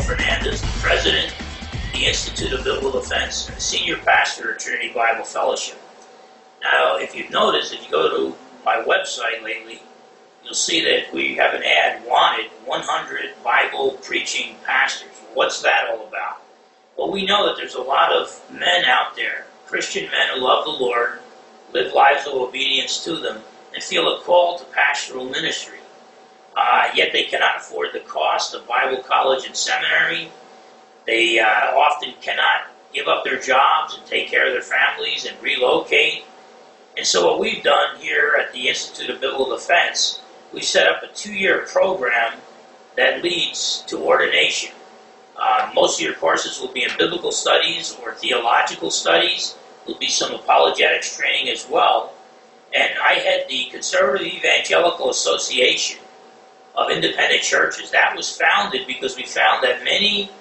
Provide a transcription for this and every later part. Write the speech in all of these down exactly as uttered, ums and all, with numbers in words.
Fernandez, the president of the Institute of Biblical Defense and the senior pastor at Trinity Bible Fellowship. Now, if you've noticed, if you go to my website lately, you'll see that we have an ad, wanted one hundred Bible preaching pastors. What's that all about? Well, we know that there's a lot of men out there, Christian men who love the Lord, live lives of obedience to them, and feel a call to pastoral ministry. Uh, yet they cannot afford the cost of Bible college and seminary. They uh, often cannot give up their jobs and take care of their families and relocate. And so what we've done here at the Institute of Biblical Defense, we set up a two-year program that leads to ordination. Uh, most of your courses will be in biblical studies or theological studies. There'll be some apologetics training as well. And I head the Conservative Evangelical Association of Independent Churches. That was founded because we found that many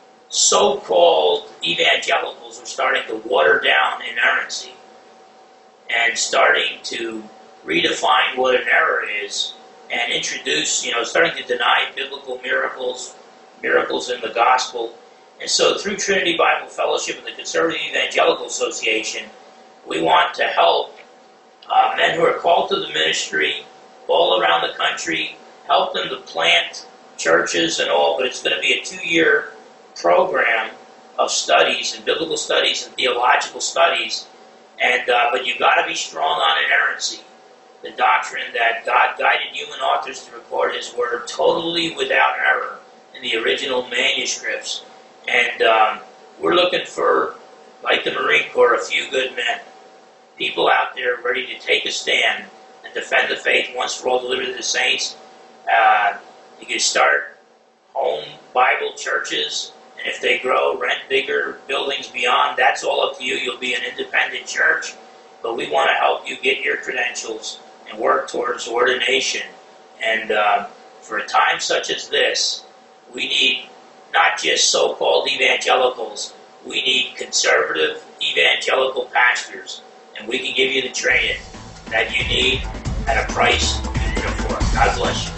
so-called evangelicals were starting to water down inerrancy and starting to redefine what an error is and introduce, you know, starting to deny biblical miracles, miracles in the gospel. And so through Trinity Bible Fellowship and the Conservative Evangelical Association, we want to help uh, men who are called to the ministry all around the country, help them to plant churches and all, but it's going to be a two-year program of studies and biblical studies and theological studies. And uh, but you've got to be strong on inerrancy, the doctrine that God guided human authors to record His Word totally without error in the original manuscripts. And um, we're looking for, like the Marine Corps, a few good men, people out there ready to take a stand and defend the faith once for all delivered to the saints. Uh, you can start home Bible churches, and if they grow, rent bigger buildings beyond. That's all up to you. You'll be an independent church, but we want to help you get your credentials and work towards ordination. And uh, for a time such as this, we need not just so-called evangelicals. We need conservative evangelical pastors, and we can give you the training that you need at a price you can afford. God bless you.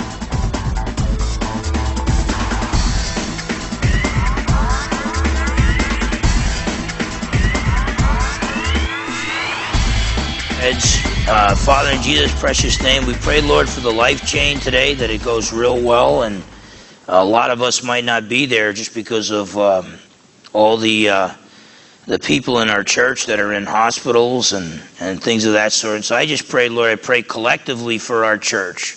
Uh, Father, in Jesus' precious name, we pray, Lord, for the life chain today, that it goes real well, and a lot of us might not be there just because of um, all the uh, the people in our church that are in hospitals and, and things of that sort. So I just pray, Lord, I pray collectively for our church,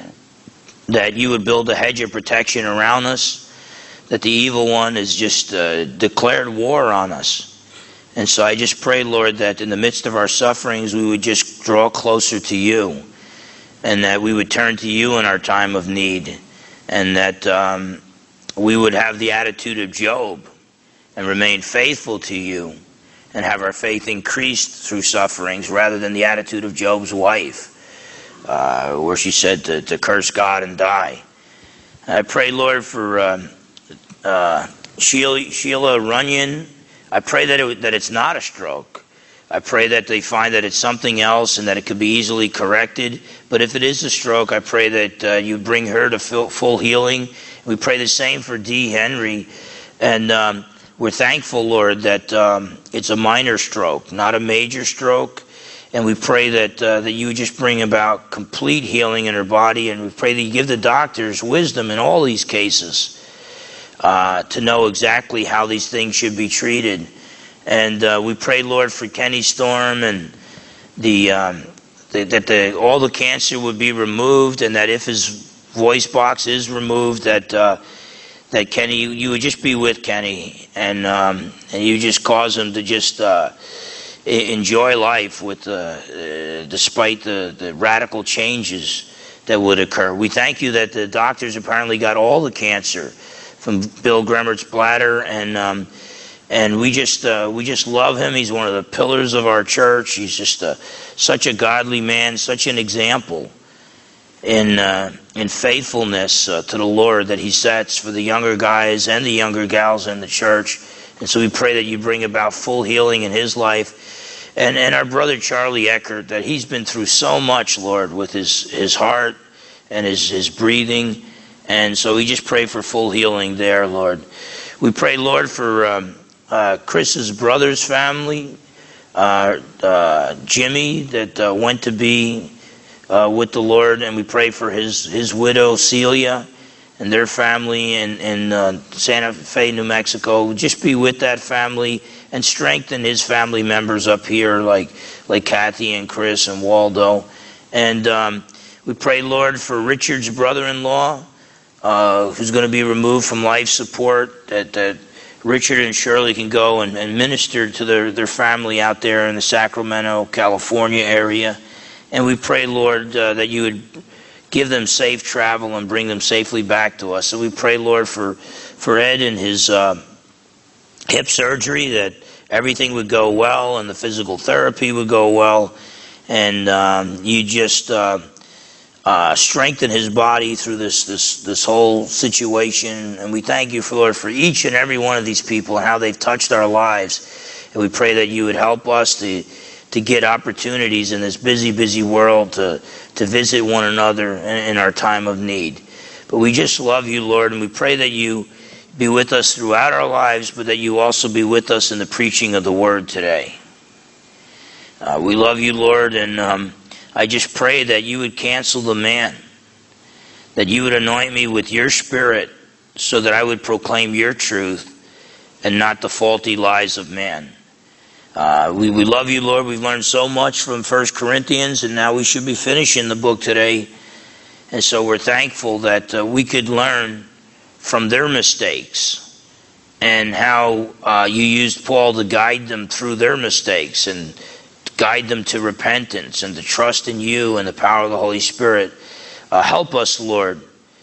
that you would build a hedge of protection around us, that the evil one has just uh, declared war on us. And so I just pray, Lord, that in the midst of our sufferings, we would just draw closer to you, and that we would turn to you in our time of need, and that um, we would have the attitude of Job and remain faithful to you and have our faith increased through sufferings, rather than the attitude of Job's wife, uh, where she said to, to curse God and die. I pray, Lord, for uh, uh, Sheila, Sheila Runyon. I pray that it, that it's not a stroke. I pray that they find that it's something else and that it could be easily corrected. But if it is a stroke, I pray that uh, you bring her to full, full healing. We pray the same for Dee Henry. And um, we're thankful, Lord, that um, it's a minor stroke, not a major stroke. And we pray that uh, that you just bring about complete healing in her body. And we pray that you give the doctors wisdom in all these cases, Uh, to know exactly how these things should be treated. And uh, we pray, Lord, for Kenny Storm, and the, um, the that the, all the cancer would be removed, and that if his voice box is removed, that uh, that Kenny, you, you would just be with Kenny, and um, and you just cause him to just uh, enjoy life with, uh, uh, despite the, the radical changes that would occur. We thank you that the doctors apparently got all the cancer from Bill Gremmert's bladder, and um, and we just uh, we just love him. He's one of the pillars of our church. He's just a, such a godly man, such an example in uh, in faithfulness uh, to the Lord that he sets for the younger guys and the younger gals in the church. And so we pray that you bring about full healing in his life, and and our brother Charlie Eckert, that he's been through so much, Lord, with his his heart and his his breathing. And so we just pray for full healing there, Lord. We pray, Lord, for um, uh, Chris's brother's family, uh, uh, Jimmy, that uh, went to be uh, with the Lord. And we pray for his, his widow, Celia, and their family in, in uh, Santa Fe, New Mexico. Just be with that family and strengthen his family members up here, like, like Kathy and Chris and Waldo. And um, we pray, Lord, for Richard's brother-in-law, Uh, who's going to be removed from life support, that, that Richard and Shirley can go and, and minister to their, their family out there in the Sacramento, California area. And we pray, Lord, uh, that you would give them safe travel and bring them safely back to us. So we pray, Lord, for, for Ed and his uh, hip surgery, that everything would go well and the physical therapy would go well. And um, you just... Uh, Uh, strengthen his body through this, this this whole situation. And we thank you, for Lord, for each and every one of these people and how they've touched our lives. And we pray that you would help us to to get opportunities in this busy, busy world to, to visit one another in, in our time of need. But we just love you, Lord, and we pray that you be with us throughout our lives, but that you also be with us in the preaching of the word today. Uh, we love you, Lord, and um, I just pray that you would cancel the man, that you would anoint me with your spirit so that I would proclaim your truth and not the faulty lies of man. Uh, we, we love you, Lord. We've learned so much from First Corinthians, and now we should be finishing the book today. And so we're thankful that uh, we could learn from their mistakes and how uh, you used Paul to guide them through their mistakes and guide them to repentance and to trust in you and the power of the Holy Spirit. Uh, help us, Lord,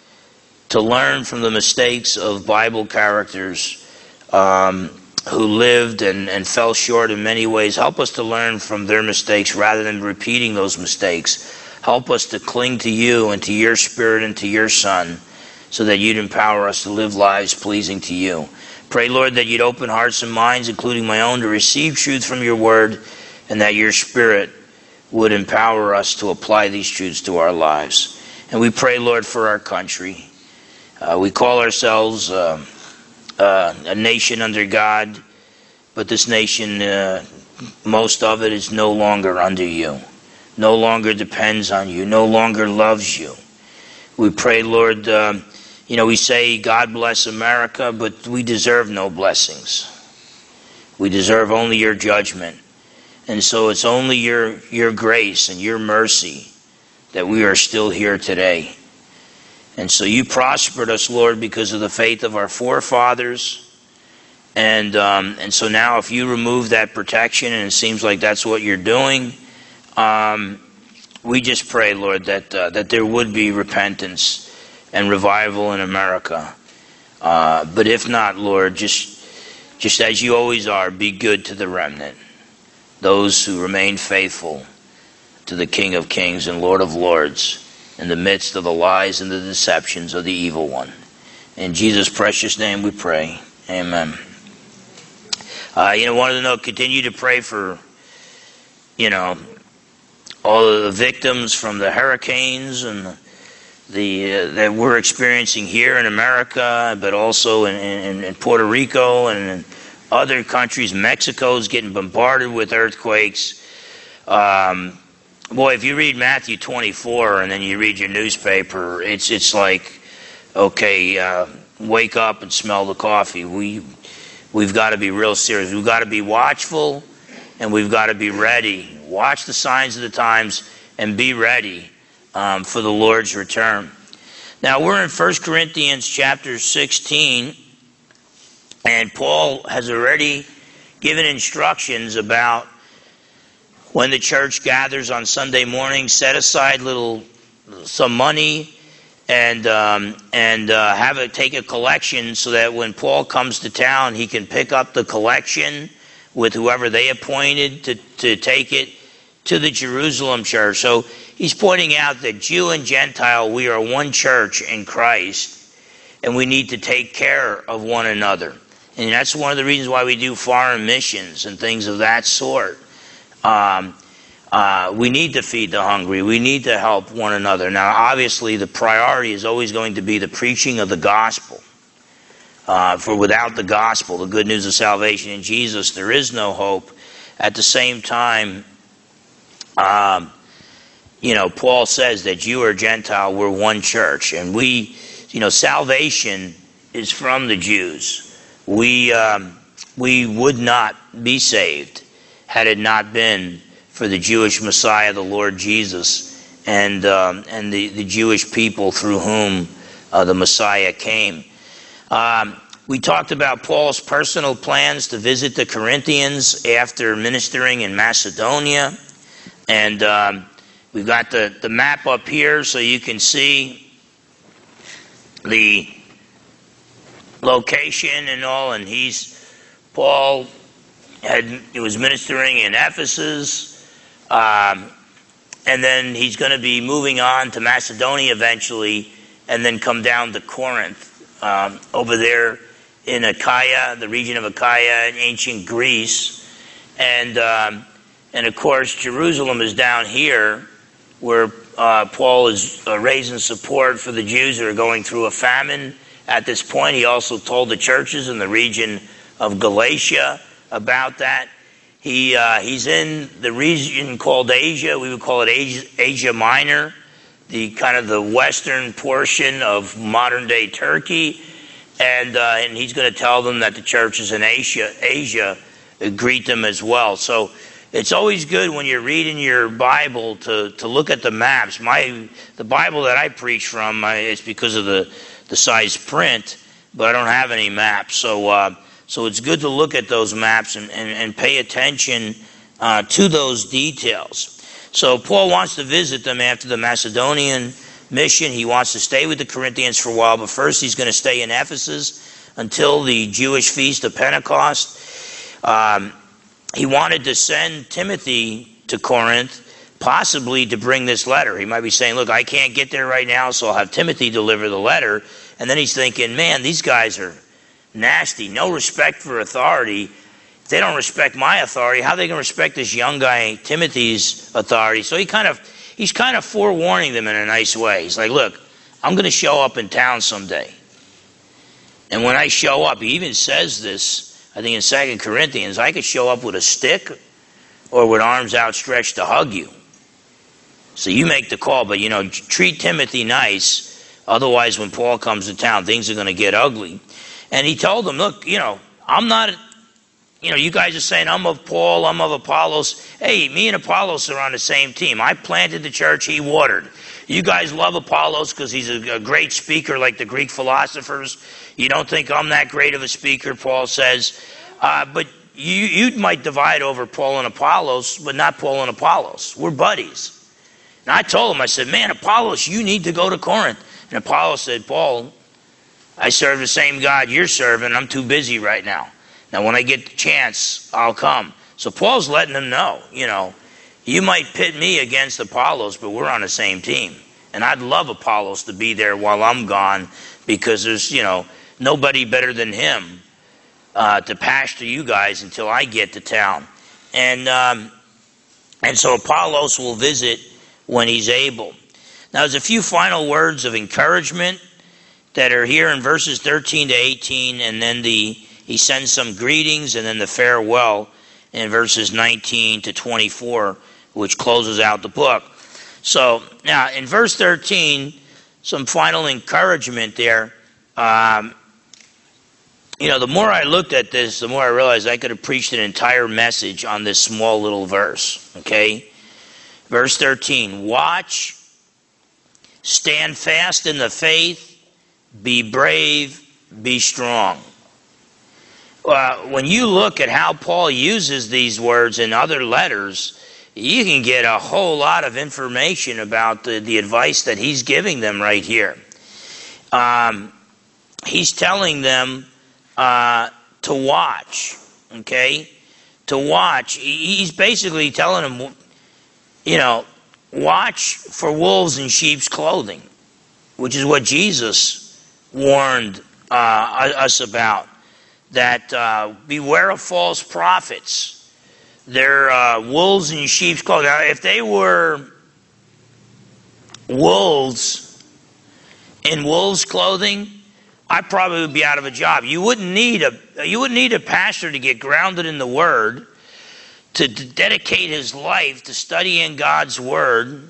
to learn from the mistakes of Bible characters um, who lived and, and fell short in many ways. Help us to learn from their mistakes rather than repeating those mistakes. Help us to cling to you and to your Spirit and to your Son so that you'd empower us to live lives pleasing to you. Pray, Lord, that you'd open hearts and minds, including my own, to receive truth from your word, and that your Spirit would empower us to apply these truths to our lives. And we pray, Lord, for our country. Uh, we call ourselves uh, uh, a nation under God, but this nation, uh, most of it is no longer under you, no longer depends on you, no longer loves you. We pray, Lord, uh, you know, we say, God bless America, but we deserve no blessings. We deserve only your judgment. And so it's only your, your grace and your mercy that we are still here today. And so you prospered us, Lord, because of the faith of our forefathers. And um, and so now if you remove that protection, and it seems like that's what you're doing, um, we just pray, Lord, that uh, that there would be repentance and revival in America. Uh, but if not, Lord, just just as you always are, be good to the remnant, those who remain faithful to the King of Kings and Lord of Lords in the midst of the lies and the deceptions of the evil one. In Jesus' precious name we pray. Amen. Uh, you know, wanted to know, continue to pray for, you know, all of the victims from the hurricanes and the uh, that we're experiencing here in America, but also in, in, in Puerto Rico and in other countries. Mexico's getting bombarded with earthquakes. Um, boy, if you read Matthew twenty-four and then you read your newspaper, it's it's like, okay, uh, wake up and smell the coffee. We we've got to be real serious. We've got to be watchful, and we've got to be ready. Watch the signs of the times and be ready um, for the Lord's return. Now we're in First Corinthians chapter sixteen. And Paul has already given instructions about when the church gathers on Sunday morning, set aside little some money and um, and uh, have it take a collection so that when Paul comes to town, he can pick up the collection with whoever they appointed to, to take it to the Jerusalem church. So he's pointing out that Jew and Gentile, we are one church in Christ, and we need to take care of one another. And that's one of the reasons why we do foreign missions and things of that sort. Um, Uh, we need to feed the hungry. We need to help one another. Now, obviously, the priority is always going to be the preaching of the gospel. Uh, for without the gospel, the good news of salvation in Jesus, there is no hope. At the same time, um, you know, Paul says that Jew or Gentile, we're one church. And we, you know, salvation is from the Jews. We, um, we would not be saved had it not been for the Jewish Messiah, the Lord Jesus, and um, and the, the Jewish people through whom uh, the Messiah came. Um, we talked about Paul's personal plans to visit the Corinthians after ministering in Macedonia. And um, we've got the, the map up here so you can see the location and all. And he's, Paul had, he was ministering in Ephesus. Um, and then he's going to be moving on to Macedonia eventually and then come down to Corinth. Um, over there in Achaia, the region of Achaia in ancient Greece. And, um, and of course, Jerusalem is down here where uh, Paul is uh, raising support for the Jews who are going through a famine at this point. He also told the churches in the region of Galatia about that. He uh, He's in the region called Asia. We would call it Asia, Asia Minor, the kind of the western portion of modern-day Turkey, and uh, and he's going to tell them that the churches in Asia, Asia greet them as well. So it's always good when you're reading your Bible to, to look at the maps. My the Bible that I preach from, uh, it's because of the, the size print, but I don't have any maps. So uh, so it's good to look at those maps and, and, and pay attention uh, to those details. So Paul wants to visit them after the Macedonian mission. He wants to stay with the Corinthians for a while, but first he's going to stay in Ephesus until the Jewish feast of Pentecost. Um, he wanted to send Timothy to Corinth, possibly to bring this letter. He might be saying, look, I can't get there right now, so I'll have Timothy deliver the letter. And then he's thinking, man, these guys are nasty, no respect for authority. They don't respect my authority. How are they going to respect this young guy, Timothy's authority? So he kind of, he's kind of forewarning them in a nice way. He's like, look, I'm going to show up in town someday. And when I show up, he even says this, I think in Second Corinthians, I could show up with a stick or with arms outstretched to hug you. So you make the call, but, you know, treat Timothy nice. Otherwise, when Paul comes to town, things are going to get ugly. And he told them, look, you know, I'm not... You know, you guys are saying, I'm of Paul, I'm of Apollos. Hey, me and Apollos are on the same team. I planted the church, he watered. You guys love Apollos because he's a, a great speaker like the Greek philosophers. You don't think I'm that great of a speaker, Paul says. Uh, but you, you might divide over Paul and Apollos, but not Paul and Apollos. We're buddies. And I told him, I said, man, Apollos, you need to go to Corinth. And Apollos said, Paul, I serve the same God you're serving. I'm too busy right now. Now, when I get the chance, I'll come. So Paul's letting them know, you know, you might pit me against Apollos, but we're on the same team. And I'd love Apollos to be there while I'm gone because there's, you know, nobody better than him uh, to pastor you guys until I get to town. And, um, and so Apollos will visit when he's able. Now, there's a few final words of encouragement that are here in verses thirteen to eighteen, and then the he sends some greetings, and then the farewell in verses nineteen to twenty-four, which closes out the book. So now in verse thirteen, some final encouragement there. Um, you know, the more I looked at this, the more I realized I could have preached an entire message on this small little verse. Okay? Verse thirteen, watch, stand fast in the faith, be brave, be strong. Uh, when you look at how Paul uses these words in other letters, you can get a whole lot of information about the, the advice that he's giving them right here. Um, he's telling them uh, to watch, okay? To watch. He's basically telling them, you know, watch for wolves in sheep's clothing, which is what Jesus warned uh, us about. That uh, beware of false prophets They're uh, wolves in sheep's clothing. Now, if they were wolves in wolves' clothing, I probably would be out of a job. You wouldn't need a you wouldn't need a pastor to get grounded in the Word, to, to dedicate his life to studying God's Word,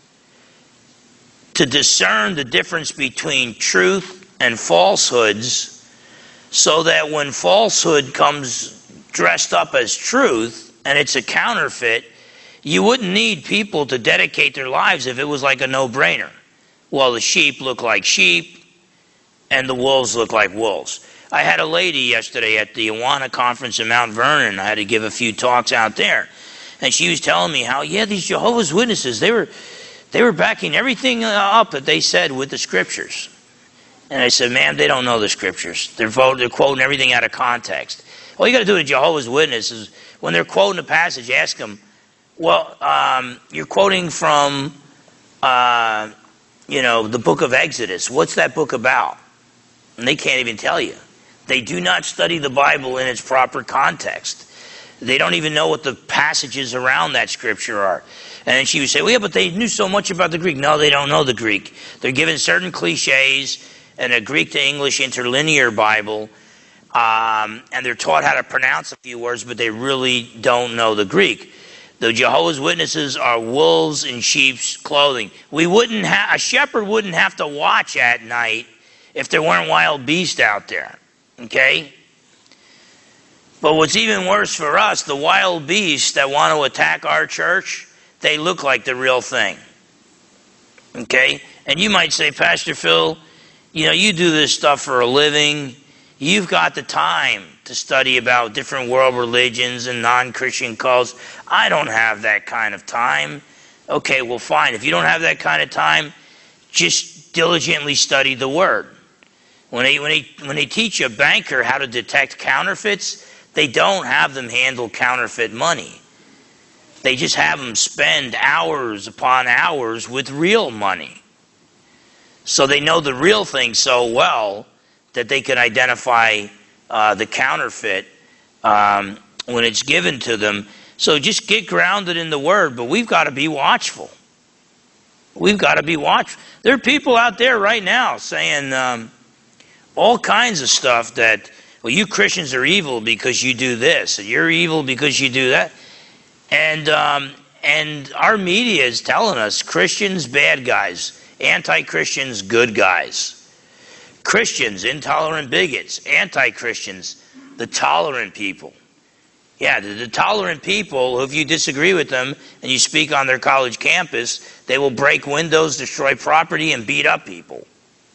to discern the difference between truth and falsehoods, so that when falsehood comes dressed up as truth and it's a counterfeit, you wouldn't need people to dedicate their lives if it was like a no-brainer. Well, the sheep look like sheep and the wolves look like wolves. I had a lady yesterday at the Awana conference in Mount Vernon. I had to give a few talks out there. And she was telling me how, yeah, these Jehovah's Witnesses, they were they were backing everything up that they said with the scriptures. And I said, ma'am, they don't know the scriptures. They're, they're quoting everything out of context. All you got to do with Jehovah's Witnesses is when they're quoting a passage, ask them, well, um, you're quoting from, uh, you know, the book of Exodus. What's that book about? And they can't even tell you. They do not study the Bible in its proper context. They don't even know what the passages around that scripture are. And then she would say, well, yeah, but they knew so much about the Greek. No, they don't know the Greek. They're given certain cliches and a Greek to English interlinear Bible, um, and they're taught how to pronounce a few words, but they really don't know the Greek. The Jehovah's Witnesses are wolves in sheep's clothing. We wouldn't ha- a shepherd wouldn't have to watch at night if there weren't wild beasts out there, okay? But what's even worse for us, the wild beasts that want to attack our church, they look like the real thing, okay? And you might say, Pastor Phil, you know, you do this stuff for a living. You've got the time to study about different world religions and non-Christian cults. I don't have that kind of time. Okay, well, fine. If you don't have that kind of time, just diligently study the Word. When they, when they, when they teach a banker how to detect counterfeits, they don't have them handle counterfeit money. They just have them spend hours upon hours with real money. So they know the real thing so well that they can identify uh, the counterfeit um, when it's given to them. So just get grounded in the Word, but we've got to be watchful. We've got to be watchful. There are people out there right now saying um, all kinds of stuff that, well, you Christians are evil because you do this, and you're evil because you do that. And, um, and our media is telling us Christians, bad guys. Anti-Christians, good guys. Christians, intolerant bigots. Anti-Christians, the tolerant people. Yeah, the, the tolerant people, if you disagree with them and you speak on their college campus, they will break windows, destroy property, and beat up people.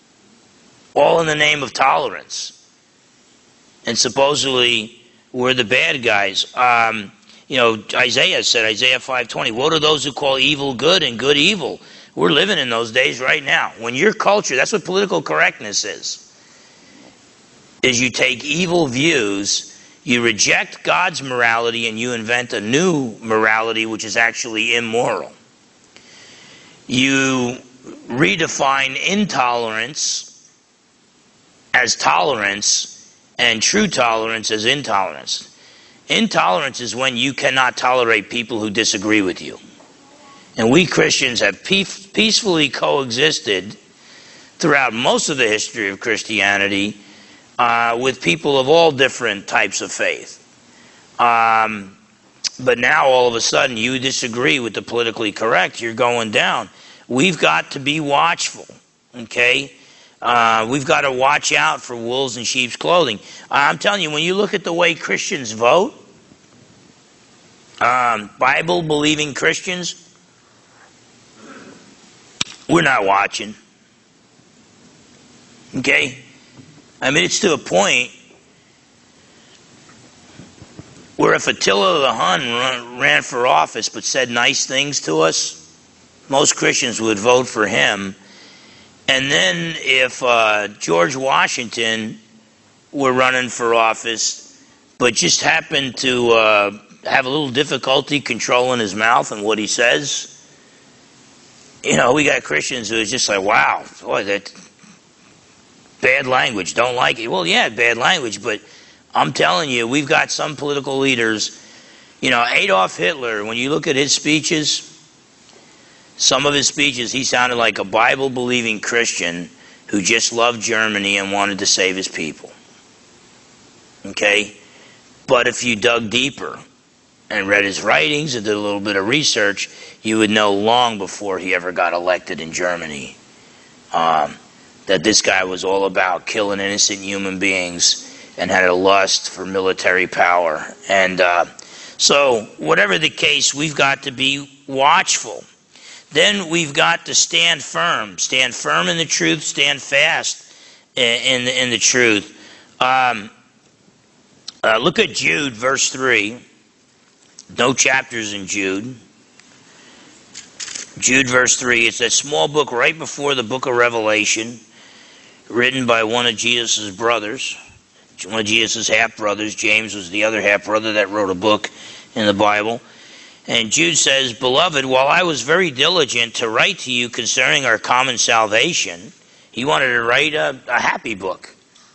All in the name of tolerance. And supposedly, we're the bad guys. Um, you know, Isaiah said, Isaiah five twenty, woe to those who call evil good and good evil. We're living in those days right now. When your culture, that's what political correctness is, is you take evil views, you reject God's morality, and you invent a new morality which is actually immoral. You redefine intolerance as tolerance and true tolerance as intolerance. Intolerance is when you cannot tolerate people who disagree with you. And we Christians have peacefully coexisted throughout most of the history of Christianity uh, with people of all different types of faith. Um, but now all of a sudden you disagree with the politically correct, you're going down. We've got to be watchful, okay? Uh, we've got to watch out for wolves in sheep's clothing. I'm telling you, when you look at the way Christians vote, um, Bible-believing Christians, we're not watching. Okay? I mean, it's to a point where if Attila the Hun run, ran for office but said nice things to us, most Christians would vote for him. And then if uh, George Washington were running for office but just happened to uh, have a little difficulty controlling his mouth and what he says, you know, we got Christians who is just like, wow, boy, that bad language, don't like it. Well, yeah, bad language, but I'm telling you, we've got some political leaders, You know, Adolf Hitler, when you look at his speeches, some of his speeches, he sounded like a Bible-believing Christian who just loved Germany and wanted to save his people. Okay? But if you dug deeper and read his writings and did a little bit of research, you would know long before he ever got elected in Germany um, that this guy was all about killing innocent human beings and had a lust for military power. And uh, so, whatever the case, we've got to be watchful. Then we've got to stand firm. Stand firm in the truth. Stand fast in the, in the truth. Um, uh, look at Jude, verse three. No chapters in Jude. Jude, verse three. It's that small book right before the book of Revelation, written by one of Jesus' brothers. One of Jesus' half-brothers. James was the other half-brother that wrote a book in the Bible. And Jude says, "Beloved, while I was very diligent to write to you concerning our common salvation," he wanted to write a, a happy book.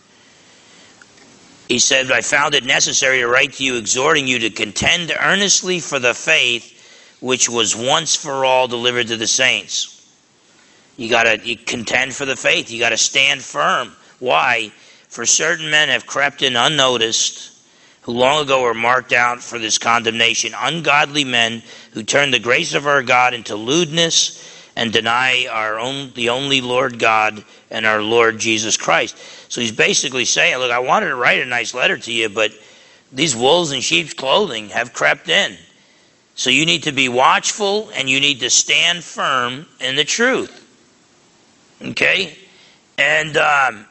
He said, "I found it necessary to write to you, exhorting you to contend earnestly for the faith which was once for all delivered to the saints." You got to contend for the faith. You got to stand firm. Why? "For certain men have crept in unnoticed, who long ago were marked out for this condemnation, ungodly men who turn the grace of our God into lewdness and deny our own, the only Lord God and our Lord Jesus Christ." So he's basically saying, look, I wanted to write a nice letter to you, but these wolves in sheep's clothing have crept in. So you need to be watchful and you need to stand firm in the truth. Okay? And um,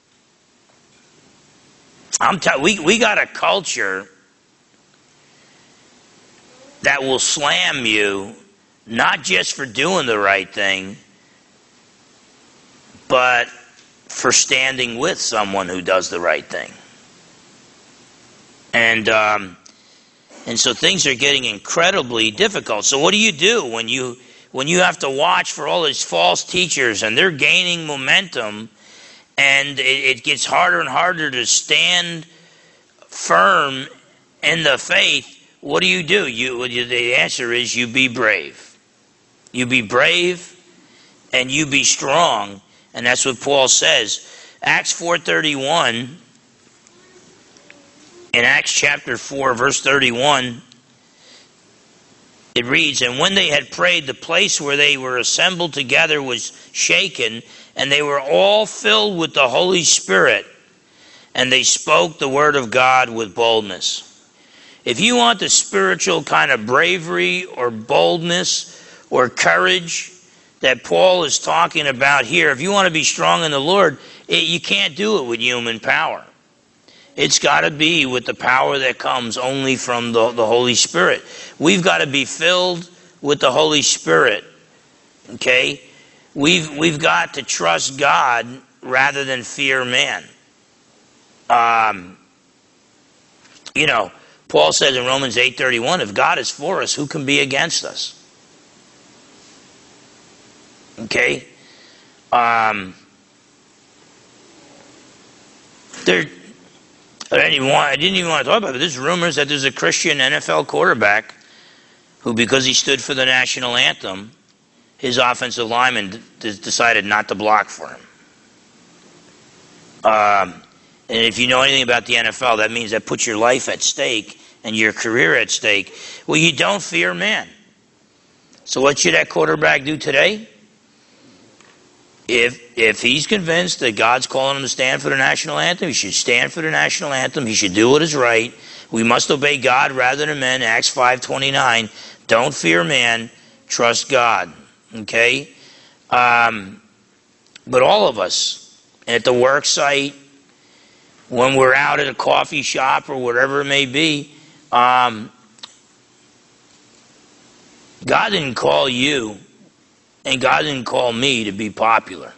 I'm t- we, we got a culture that will slam you, not just for doing the right thing, but for standing with someone who does the right thing. And um, and so things are getting incredibly difficult. So what do you do when you when you have to watch for all these false teachers and they're gaining momentum, and it, it gets harder and harder to stand firm in the faith? What do you do? You the answer is you be brave. You be brave and you be strong. And that's what Paul says. Acts four thirty-one, in Acts chapter four, verse thirty-one, it reads, "And when they had prayed, the place where they were assembled together was shaken, and they were all filled with the Holy Spirit, and they spoke the word of God with boldness." If you want the spiritual kind of bravery or boldness or courage that Paul is talking about here, if you want to be strong in the Lord, it, you can't do it with human power. It's got to be with the power that comes only from the, the Holy Spirit. We've got to be filled with the Holy Spirit. Okay? We've, we've got to trust God rather than fear man. Um, you know, Paul says in Romans eight thirty-one, if God is for us, who can be against us? Okay? Um, there, I didn't, even want, I didn't even want to talk about it, but there's rumors that there's a Christian N F L quarterback who, because he stood for the national anthem, his offensive lineman d- decided not to block for him. Um, and if you know anything about the N F L, that means that puts your life at stake and your career at stake. Well, you don't fear man. So what should that quarterback do today? If if he's convinced that God's calling him to stand for the national anthem, he should stand for the national anthem. He should do what is right. We must obey God rather than men. Acts five twenty-nine. Don't fear man. Trust God. Okay? Um, but all of us, at the work site, when we're out at a coffee shop or whatever it may be, um, God didn't call you and God didn't call me to be popular.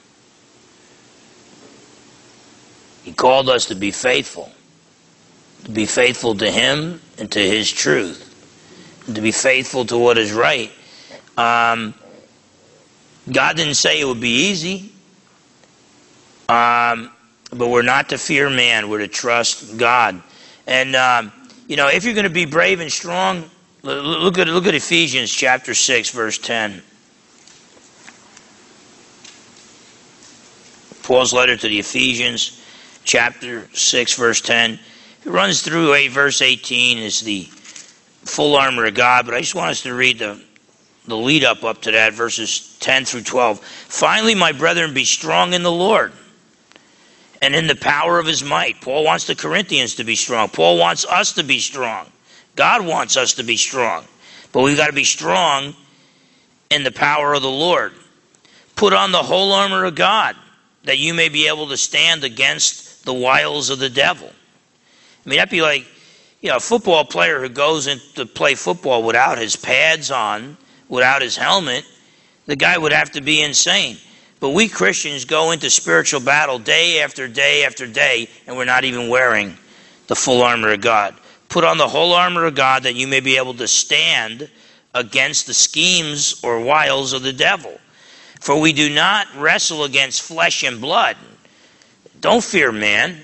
He called us to be faithful. To be faithful to Him and to His truth. And to be faithful to what is right. Um, God didn't say it would be easy. Um, but we're not to fear man. We're to trust God. And, um, you know, if you're going to be brave and strong, look at look at Ephesians chapter six, verse ten. Paul's letter to the Ephesians, chapter six, verse ten. It runs through a verse eighteen is the full armor of God, but I just want us to read the, the lead up up to that, verses ten through twelve. Finally, my brethren, be strong in the Lord and in the power of his might. Paul wants the Corinthians to be strong. Paul wants us to be strong. God wants us to be strong. But we've got to be strong in the power of the Lord. Put on the whole armor of God, that you may be able to stand against the wiles of the devil. I mean, that'd be like, you know, a football player who goes in to play football without his pads on, without his helmet, the guy would have to be insane. But we Christians go into spiritual battle day after day after day, and we're not even wearing the full armor of God. Put on the whole armor of God that you may be able to stand against the schemes or wiles of the devil. For we do not wrestle against flesh and blood. Don't fear man.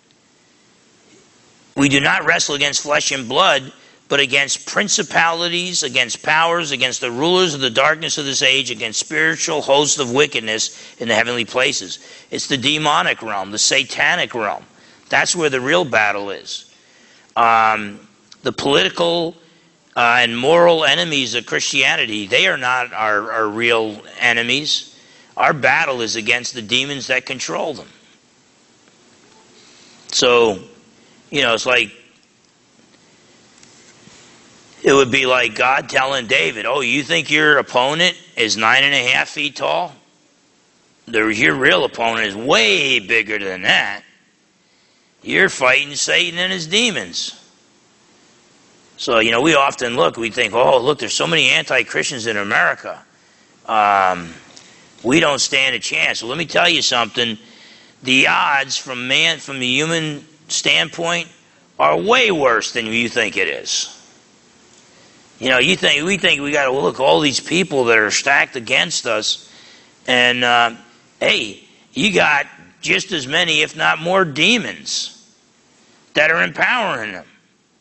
We do not wrestle against flesh and blood, but against principalities, against powers, against the rulers of the darkness of this age, against spiritual hosts of wickedness in the heavenly places. It's the demonic realm, the satanic realm. That's where the real battle is. Um, the political uh, and moral enemies of Christianity, they are not our, our real enemies. Our battle is against the demons that control them. So, you know, it's like, it would be like God telling David, oh, you think your opponent is nine and a half feet tall? Your real opponent is way bigger than that. You're fighting Satan and his demons. So, you know, we often look, we think, oh, look, there's so many anti-Christians in America. Um, we don't stand a chance. Well, let me tell you something. The odds from man, from the human standpoint, are way worse than you think it is. You know, you think we think we got to look at all these people that are stacked against us, and uh, hey, you got just as many, if not more, demons that are empowering them.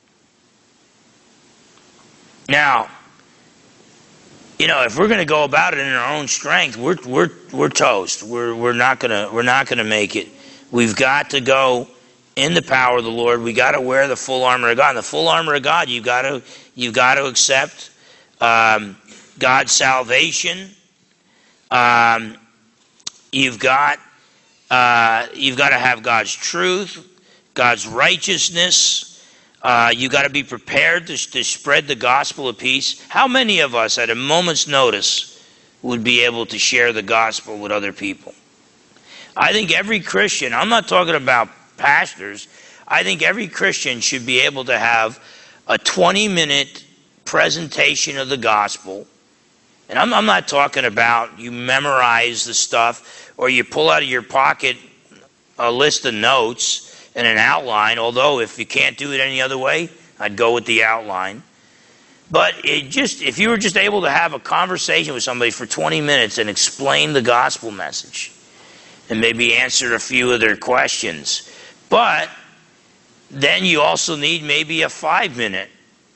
Now, you know, if we're going to go about it in our own strength, we're we're we're toast. We're we're not gonna we're not gonna make it. We've got to go in the power of the Lord. We got to wear the full armor of God. And the full armor of God, you've got to you've got to accept um, God's salvation. Um, you've got uh, you've got to have God's truth, God's righteousness. Uh, you've got to be prepared to, to spread the gospel of peace. How many of us, at a moment's notice, would be able to share the gospel with other people? I think every Christian, I'm not talking about pastors, I think every Christian should be able to have a twenty-minute presentation of the gospel. And I'm, I'm not talking about you memorize the stuff or you pull out of your pocket a list of notes and an outline, although if you can't do it any other way, I'd go with the outline. But it just if you were just able to have a conversation with somebody for twenty minutes and explain the gospel message and maybe answer a few of their questions. But then you also need maybe a five-minute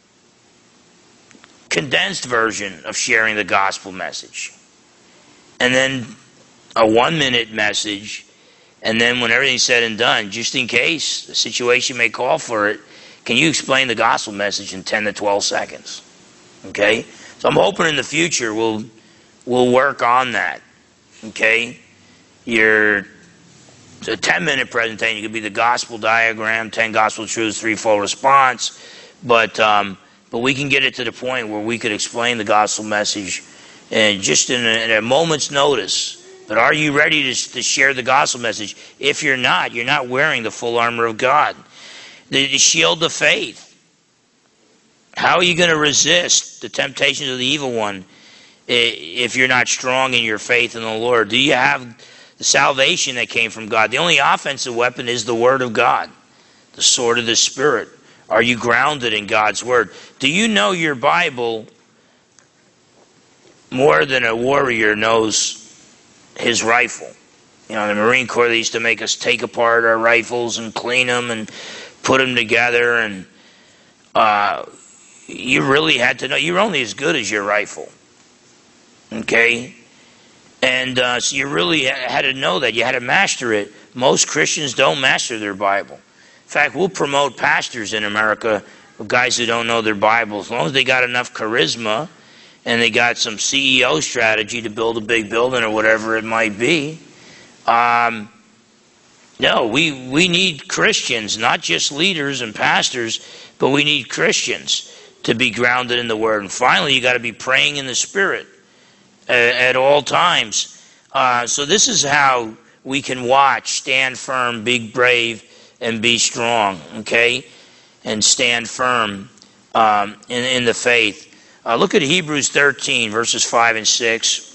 condensed version of sharing the gospel message. And then a one-minute message. And then when everything's said and done, just in case the situation may call for it, can you explain the gospel message in ten to twelve seconds? Okay? So I'm hoping in the future we'll, we'll work on that. Okay? Your a ten-minute presentation could be the gospel diagram, ten gospel truths, threefold response. But um, but we can get it to the point where we could explain the gospel message and just in a, in a moment's notice. But are you ready to, to share the gospel message? If you're not, you're not wearing the full armor of God. The, the shield of faith. How are you going to resist the temptations of the evil one if you're not strong in your faith in the Lord? Do you have the salvation that came from God? The only offensive weapon is the Word of God, the sword of the Spirit. Are you grounded in God's Word? Do you know your Bible more than a warrior knows his rifle? You know, in the Marine Corps, they used to make us take apart our rifles and clean them and put them together. And uh, you really had to know you're only as good as your rifle. Okay? And uh, so you really had to know that. You had to master it. Most Christians don't master their Bible. In fact, we'll promote pastors in America, guys who don't know their Bible. As long as they got enough charisma and they got some C E O strategy to build a big building or whatever it might be. Um, no, we, we need Christians, not just leaders and pastors, but we need Christians to be grounded in the Word. And finally, you got to be praying in the Spirit at all times. Uh, so this is how we can watch, stand firm, be brave, and be strong, okay? And stand firm um, in, in the faith. Uh, look at Hebrews thirteen, verses five and six.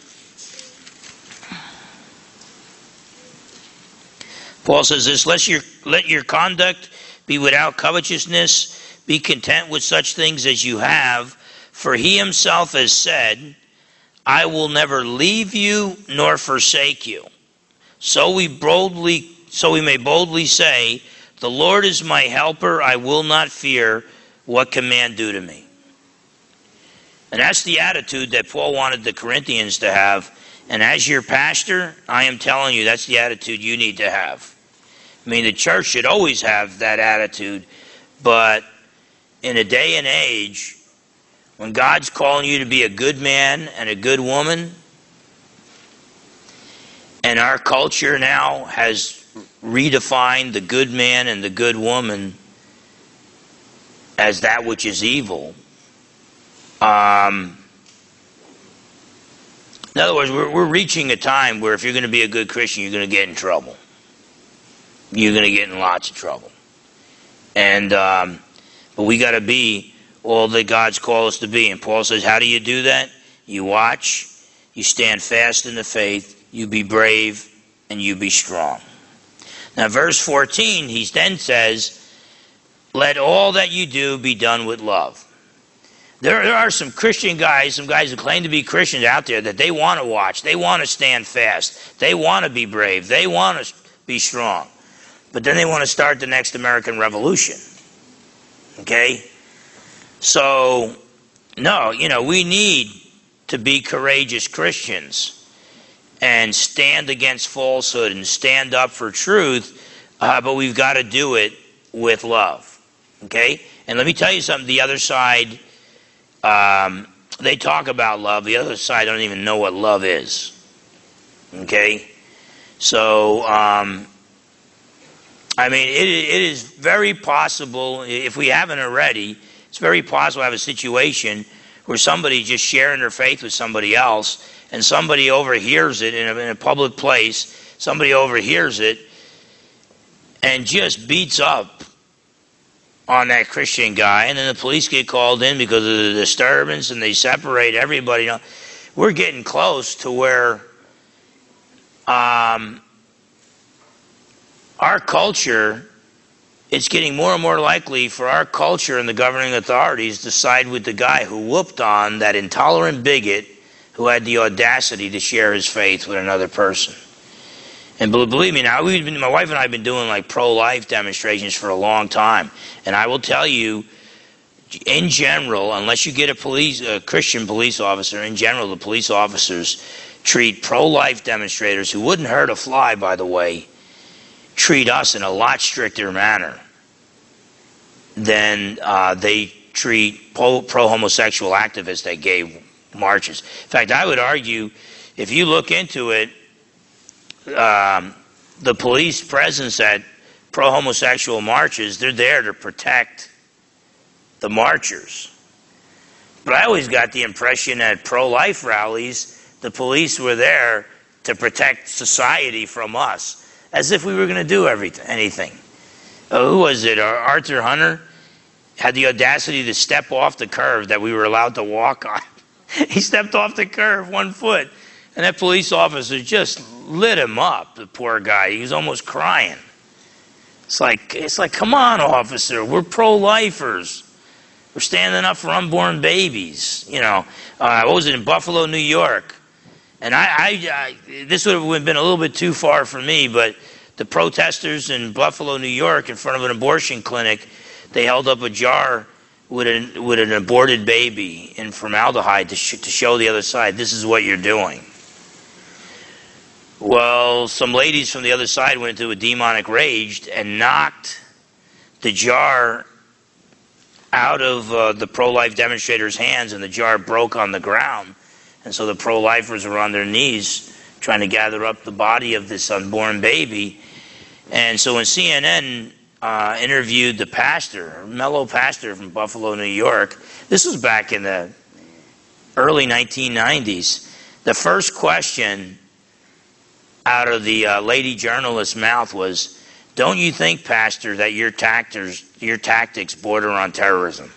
Paul says this, let your, let your conduct be without covetousness, be content with such things as you have, for he himself has said, I will never leave you nor forsake you. So we boldly, so we may boldly say, the Lord is my helper, I will not fear. What can man do to me? And that's the attitude that Paul wanted the Corinthians to have. And as your pastor, I am telling you, that's the attitude you need to have. I mean, the church should always have that attitude. But in a day and age, when God's calling you to be a good man and a good woman, and our culture now has redefined the good man and the good woman as that which is evil. Um, in other words, we're, we're reaching a time where if you're going to be a good Christian, you're going to get in trouble. You're going to get in lots of trouble. And um, but we got to be all that God's called us to be. And Paul says, how do you do that? You watch, you stand fast in the faith, you be brave, and you be strong. Now, verse fourteen, he then says, let all that you do be done with love. There, there are some Christian guys, some guys who claim to be Christians out there that they want to watch, they want to stand fast, they want to be brave, they want to be strong. But then they want to start the next American Revolution. Okay? So, no, you know, we need to be courageous Christians and stand against falsehood and stand up for truth, uh, but we've got to do it with love. Okay? And let me tell you something, the other side, um, they talk about love, the other side don't even know what love is. Okay? So, um, I mean, it, it is very possible, if we haven't already, it's very possible to have a situation where somebody just sharing their faith with somebody else, and somebody overhears it in a, in a public place, somebody overhears it, and just beats up on that Christian guy, and then the police get called in because of the disturbance, and they separate everybody. We're getting close to where um, our culture, it's getting more and more likely for our culture and the governing authorities to side with the guy who whooped on that intolerant bigot who had the audacity to share his faith with another person. And believe me, now we've been, my wife and I have been doing like pro-life demonstrations for a long time, and I will tell you, in general, unless you get a police, a Christian police officer, in general, the police officers treat pro-life demonstrators, who wouldn't hurt a fly, by the way, treat us in a lot stricter manner than uh, they treat pro- pro-homosexual activists that gave marches. In fact, I would argue, if you look into it, um, the police presence at pro-homosexual marches, they're there to protect the marchers. But I always got the impression at pro-life rallies, the police were there to protect society from us, as if we were going to do everything, anything. Uh, who was it? Uh, Arthur Hunter had the audacity to step off the curve that we were allowed to walk on. He stepped off the curve one foot, and that police officer just lit him up, the poor guy. He was almost crying. It's like, it's like, come on, officer, we're pro-lifers. We're standing up for unborn babies. You know, uh, what was it, in Buffalo, New York? And I, I, I, this would have been a little bit too far for me, but the protesters in Buffalo, New York, in front of an abortion clinic, they held up a jar with an, with an aborted baby in formaldehyde to, sh- to show the other side, this is what you're doing. Well, some ladies from the other side went into a demonic rage and knocked the jar out of uh, the pro-life demonstrator's hands, and the jar broke on the ground. And so the pro-lifers were on their knees trying to gather up the body of this unborn baby. And so when C N N uh, interviewed the pastor, mellow pastor from Buffalo, New York, this was back in the early nineteen nineties, the first question out of the uh, lady journalist's mouth was, "Don't you think, Pastor, that your tactics, your tactics border on terrorism?"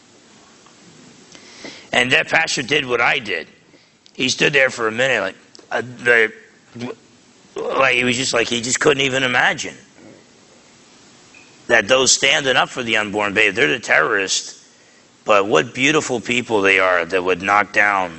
And that pastor did what I did. He stood there for a minute, like, uh, the, like he was just like he just couldn't even imagine that those standing up for the unborn baby, they're the terrorists, but what beautiful people they are that would knock down,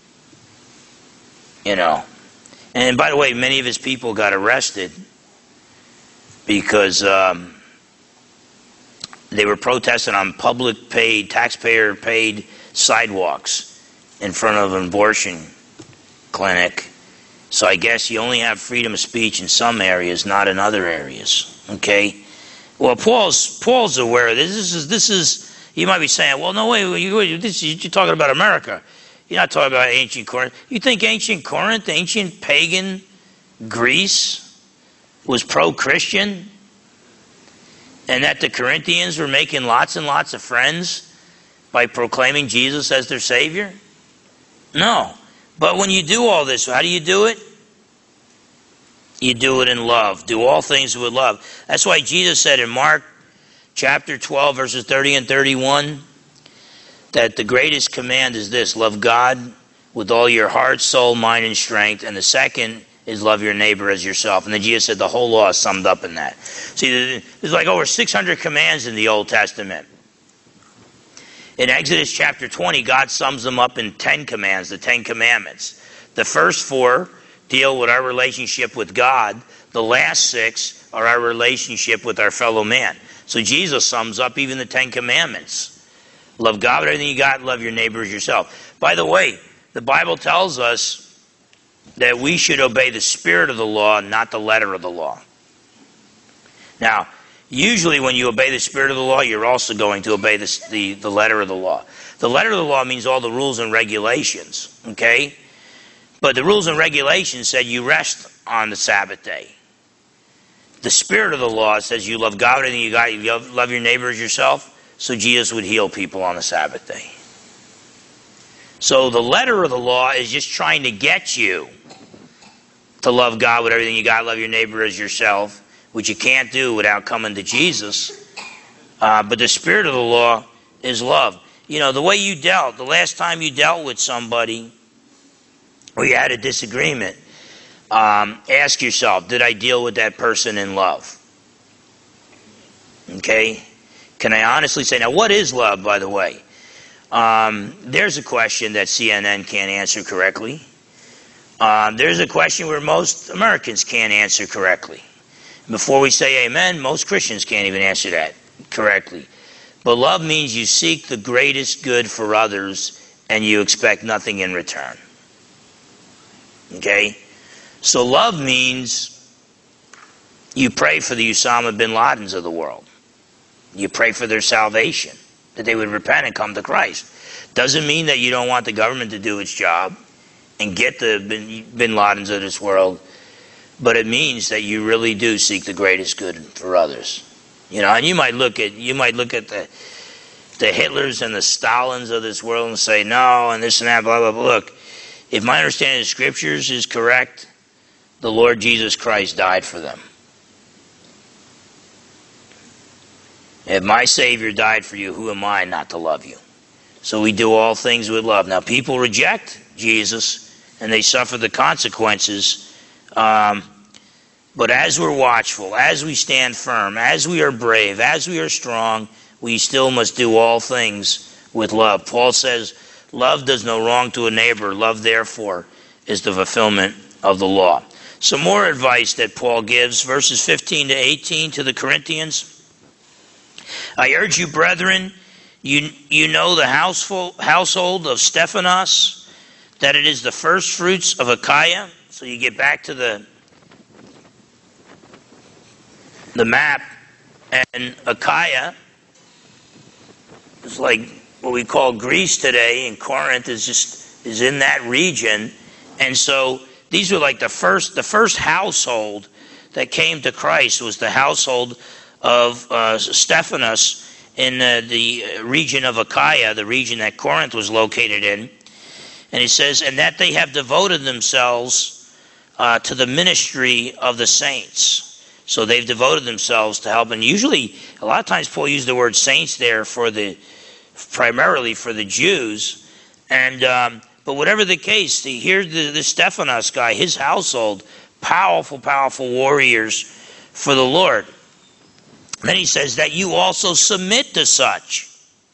you know. And by the way, many of his people got arrested because um, they were protesting on public paid, taxpayer paid sidewalks in front of an abortion clinic. So I guess you only have freedom of speech in some areas, not in other areas. Okay? Well, Paul's Paul's aware of this. This is this is. You might be saying, "Well, no way. You, this, you're talking about America. You're not talking about ancient Corinth. You think ancient Corinth, ancient pagan Greece, was pro-Christian, and that the Corinthians were making lots and lots of friends by proclaiming Jesus as their Savior? No. But when you do all this, how do you do it? You do it in love. Do all things with love. That's why Jesus said in Mark chapter twelve, verses thirty and thirty-one, that the greatest command is this: love God with all your heart, soul, mind, and strength. And the second is love your neighbor as yourself. And then Jesus said the whole law is summed up in that. See, there's like over six hundred commands in the Old Testament. In Exodus chapter twenty, God sums them up in ten commands, the Ten Commandments. The first four deal with our relationship with God. The last six are our relationship with our fellow man. So Jesus sums up even the Ten Commandments. Love God with everything you got, love your neighbor as yourself. By the way, the Bible tells us that we should obey the spirit of the law, not the letter of the law. Now, usually when you obey the spirit of the law, you're also going to obey the, the, the letter of the law. The letter of the law means all the rules and regulations, okay? But the rules and regulations said you rest on the Sabbath day. The spirit of the law says you love God, and you got, you love your neighbor as yourself, so Jesus would heal people on the Sabbath day. So the letter of the law is just trying to get you to love God with everything you got, love your neighbor as yourself, which you can't do without coming to Jesus. Uh, but the spirit of the law is love. You know, the way you dealt, the last time you dealt with somebody or you had a disagreement, um, ask yourself, did I deal with that person in love? Okay? Can I honestly say, now what is love, by the way? Um, there's a question that C N N can't answer correctly. Um, there's a question where most Americans can't answer correctly. Before we say amen, most Christians can't even answer that correctly. But love means you seek the greatest good for others and you expect nothing in return. Okay? So love means you pray for the Osama bin Ladens of the world. You pray for their salvation, that they would repent and come to Christ. Doesn't mean that you don't want the government to do its job and get the bin, bin Ladens of this world, but it means that you really do seek the greatest good for others. You know, and you might look at you might look at the the Hitlers and the Stalins of this world and say, no, and this and that, blah, blah, blah. Look, if my understanding of Scriptures is correct, the Lord Jesus Christ died for them. If my Savior died for you, who am I not to love you? So we do all things with love. Now, people reject Jesus, and they suffer the consequences. Um, but as we're watchful, as we stand firm, as we are brave, as we are strong, we still must do all things with love. Paul says, love does no wrong to a neighbor. Love, therefore, is the fulfillment of the law. Some more advice that Paul gives, verses fifteen to eighteen to the Corinthians. I urge you, brethren, You, you know the houseful, household of Stephanas, that it is the first fruits of Achaia. So you get back to the, the map, and Achaia is like what we call Greece today, and Corinth is just is in that region. And so these were like the first the first household that came to Christ was the household of uh, Stephanas in uh, the region of Achaia, the region that Corinth was located in. And he says, and that they have devoted themselves uh, to the ministry of the saints. So they've devoted themselves to help. And usually, a lot of times Paul used the word saints there for the primarily for the Jews. And um, but whatever the case, the, here's the, the Stephanas guy, his household, powerful, powerful warriors for the Lord. Then he says that you also submit to such.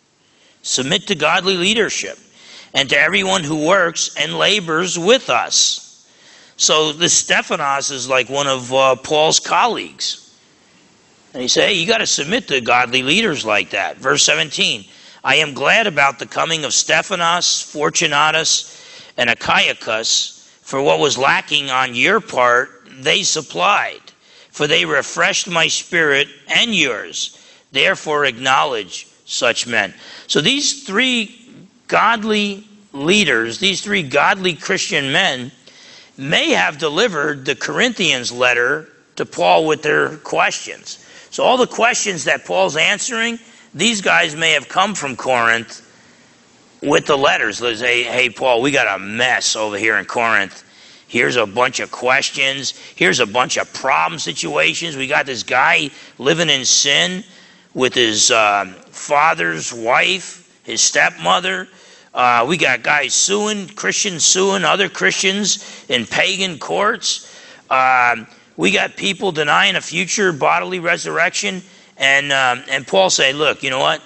Submit to godly leadership and to everyone who works and labors with us. So this Stephanas is like one of uh, Paul's colleagues. And he said, hey, you got to submit to godly leaders like that. Verse seventeen, I am glad about the coming of Stephanas, Fortunatus, and Achaicus, for what was lacking on your part, they supplied. For they refreshed my spirit and yours. Therefore acknowledge such men. So these three godly leaders, these three godly Christian men, may have delivered the Corinthians letter to Paul with their questions. So all the questions that Paul's answering, these guys may have come from Corinth with the letters. They say, hey, Paul, we got a mess over here in Corinth. Here's a bunch of questions. Here's a bunch of problem situations. We got this guy living in sin with his uh, father's wife, his stepmother. Uh, we got guys suing, Christians suing other Christians in pagan courts. Um, we got people denying a future bodily resurrection. And um, and Paul said, look, you know what?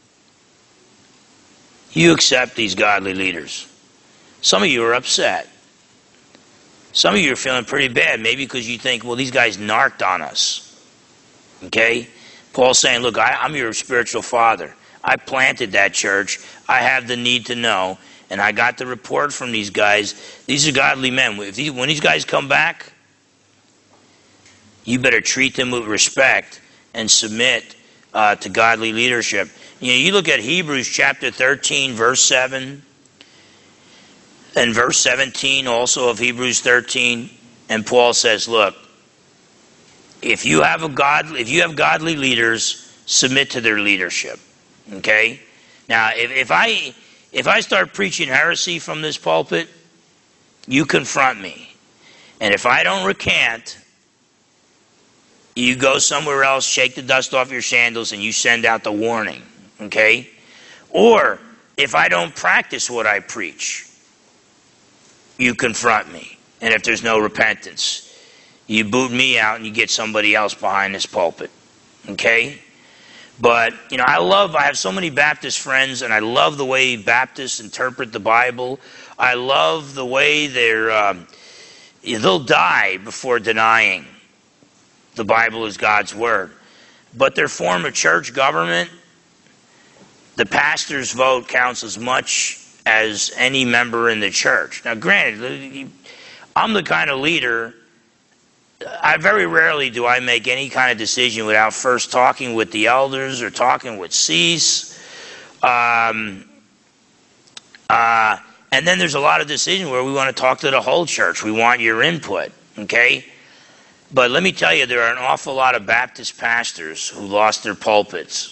You accept these godly leaders. Some of you are upset. Some of you are feeling pretty bad, maybe because you think, well, these guys narked on us. Okay? Paul's saying, look, I, I'm your spiritual father. I planted that church. I have the need to know. And I got the report from these guys. These are godly men. If these, when these guys come back, you better treat them with respect and submit uh, to godly leadership. You know, you look at Hebrews chapter thirteen, verse seven, and verse seventeen also of Hebrews thirteen, and Paul says, look, if you have a god, if you have godly leaders, submit to their leadership. Okay? Now, if, if I if I start preaching heresy from this pulpit, you confront me. And if I don't recant, you go somewhere else, shake the dust off your sandals, and you send out the warning. Okay? Or if I don't practice what I preach, you confront me. And if there's no repentance, you boot me out and you get somebody else behind this pulpit. Okay? But, you know, I love, I have so many Baptist friends, and I love the way Baptists interpret the Bible. I love the way they're, um, they'll die before denying the Bible is God's Word. But their form of church government, the pastor's vote counts as much as any member in the church. Now, granted, I'm the kind of leader, I very rarely do I make any kind of decision without first talking with the elders or talking with cease. Um, uh, and then there's a lot of decisions where we want to talk to the whole church. We want your input, okay? But let me tell you, there are an awful lot of Baptist pastors who lost their pulpits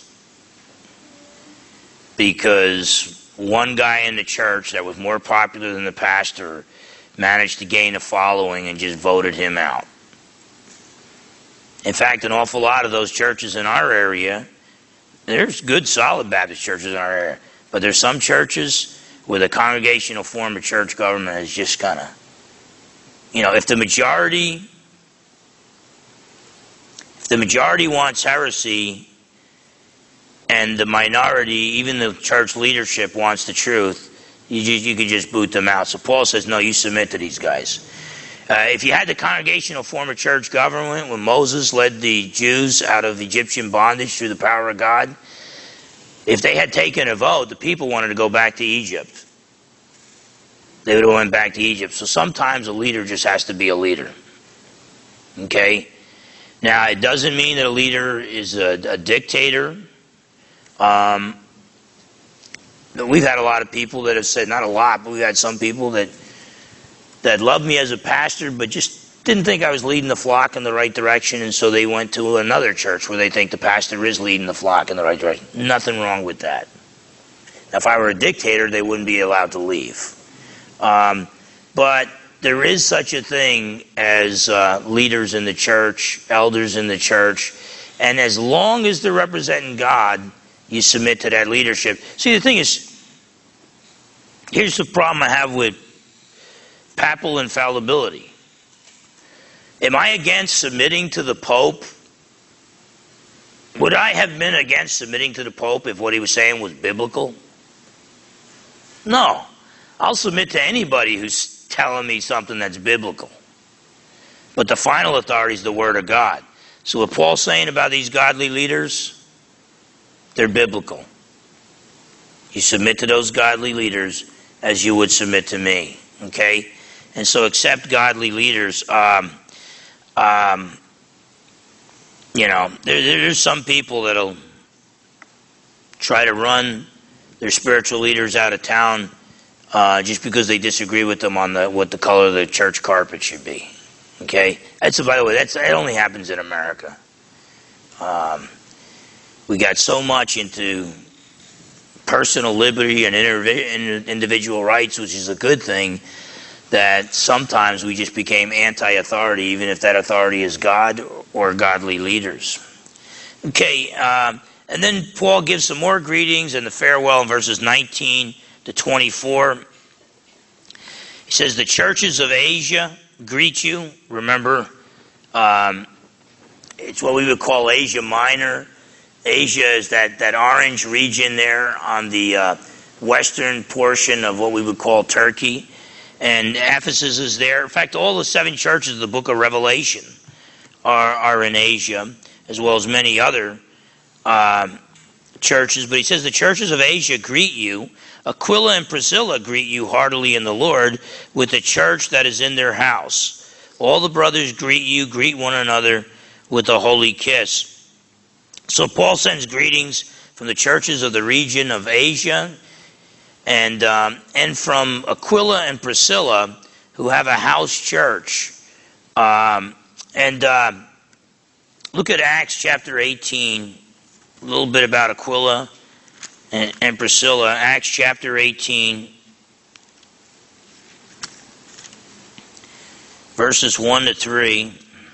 because one guy in the church that was more popular than the pastor managed to gain a following and just voted him out. In fact, an awful lot of those churches in our area, there's good, solid Baptist churches in our area, but there's some churches where the congregational form of church government is just kind of, you know, if the majority, if the majority wants heresy and the minority, even the church leadership, wants the truth, you just, you can just boot them out. So Paul says, no, you submit to these guys. Uh, if you had the congregational form of church government when Moses led the Jews out of Egyptian bondage through the power of God, If they had taken a vote, the people wanted to go back to Egypt. They would have went back to Egypt. So sometimes a leader just has to be a leader. Okay? Now, it doesn't mean that a leader is a, a dictator. Um, we've had a lot of people that have said, not a lot, but we've had some people that that loved me as a pastor, but just didn't think I was leading the flock in the right direction, and so they went to another church where they think the pastor is leading the flock in the right direction. Nothing wrong with that. Now, if I were a dictator, they wouldn't be allowed to leave. Um, but there is such a thing as uh, leaders in the church, elders in the church, and as long as they're representing God, you submit to that leadership. See, the thing is, here's the problem I have with papal infallibility. Am I against submitting to the Pope? Would I have been against submitting to the Pope if what he was saying was biblical? No. I'll submit to anybody who's telling me something that's biblical. But the final authority is the Word of God. So what Paul's saying about these godly leaders, they're biblical. You submit to those godly leaders as you would submit to me. Okay? And so accept godly leaders. Um, um, you know, there, there's some people that'll try to run their spiritual leaders out of town uh, just because they disagree with them on the what the color of the church carpet should be. Okay? That's, by the way, that's it only happens in America. Um, we got so much into personal liberty and individual rights, which is a good thing, that sometimes we just became anti-authority, even if that authority is God or godly leaders. Okay, um, and then Paul gives some more greetings in the farewell in verses nineteen to twenty-four. He says, the churches of Asia greet you. Remember, um, it's what we would call Asia Minor. Asia is that, that orange region there on the uh, western portion of what we would call Turkey. And Ephesus is there. In fact, all the seven churches of the book of Revelation are, are in Asia, as well as many other uh, churches. But he says, the churches of Asia greet you. Aquila and Priscilla greet you heartily in the Lord with the church that is in their house. All the brothers greet you, greet one another with a holy kiss. So Paul sends greetings from the churches of the region of Asia, and um, and from Aquila and Priscilla, who have a house church. Um, and uh, look at Acts chapter eighteen, a little bit about Aquila and, and Priscilla. Acts chapter eighteen, verses one to three.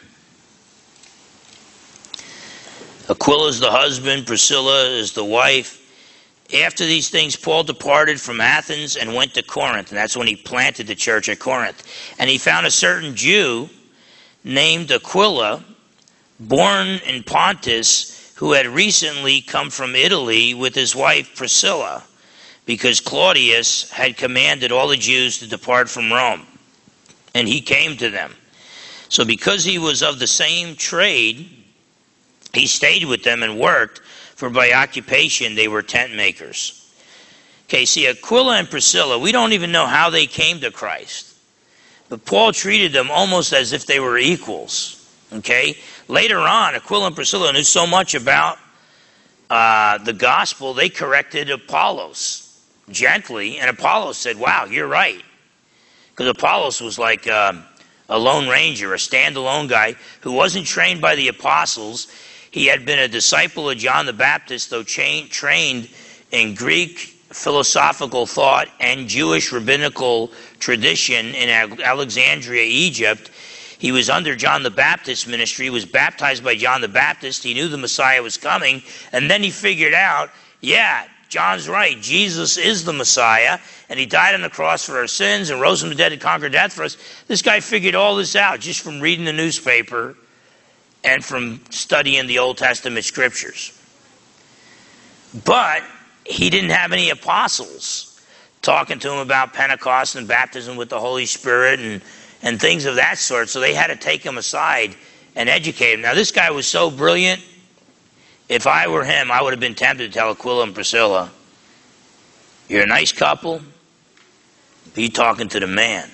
Aquila is the husband, Priscilla is the wife. After these things, Paul departed from Athens and went to Corinth. And that's when he planted the church at Corinth. And he found a certain Jew named Aquila, born in Pontus, who had recently come from Italy with his wife Priscilla, because Claudius had commanded all the Jews to depart from Rome. And he came to them. So because he was of the same trade, he stayed with them and worked, for by occupation they were tent makers. Okay, see, Aquila and Priscilla, we don't even know how they came to Christ. But Paul treated them almost as if they were equals. Okay? Later on, Aquila and Priscilla knew so much about uh, the gospel, they corrected Apollos gently, and Apollos said, wow, you're right. Because Apollos was like uh, a lone ranger, a standalone guy who wasn't trained by the apostles. He had been a disciple of John the Baptist, though cha- trained in Greek philosophical thought and Jewish rabbinical tradition in Alexandria, Egypt. He was under John the Baptist's ministry, was baptized by John the Baptist. He knew the Messiah was coming, and then he figured out, yeah, John's right. Jesus is the Messiah, and he died on the cross for our sins and rose from the dead to conquer death for us. This guy figured all this out just from reading the newspaper and from studying the Old Testament scriptures. But he didn't have any apostles talking to him about Pentecost and baptism with the Holy Spirit and, and things of that sort, so they had to take him aside and educate him. Now, this guy was so brilliant if I were him, I would have been tempted to tell Aquila and Priscilla, you're a nice couple, be talking to the man.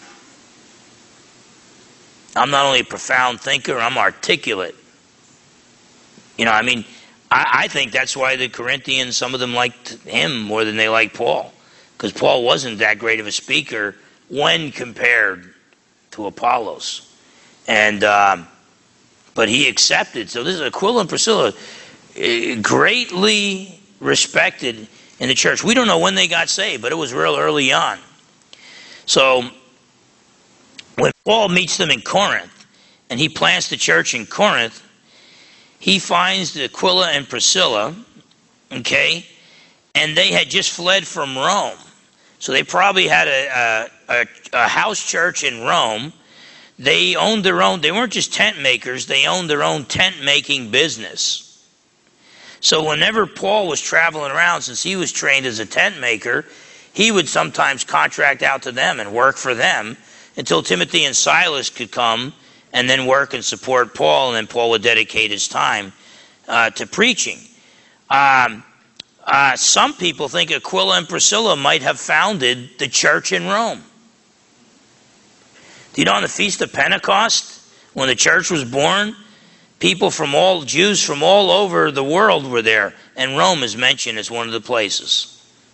I'm not only a profound thinker, I'm articulate. You know, I mean, I, I think that's why the Corinthians, some of them liked him more than they liked Paul. Because Paul wasn't that great of a speaker when compared to Apollos. And, um, but he accepted. So this is Aquila and Priscilla, uh, greatly respected in the church. We don't know when they got saved, but it was real early on. So when Paul meets them in Corinth, and he plants the church in Corinth, he finds the Aquila and Priscilla, okay, and they had just fled from Rome. So they probably had a, a, a house church in Rome. They owned their own, they weren't just tent makers, they owned their own tent-making business. So whenever Paul was traveling around, since he was trained as a tent maker, he would sometimes contract out to them and work for them until Timothy and Silas could come and then work and support Paul, and then Paul would dedicate his time uh, to preaching. Um, uh, some people think Aquila and Priscilla might have founded the church in Rome. Do you know on the Feast of Pentecost, when the church was born, people from all, Jews from all over the world were there, and Rome is mentioned as one of the places.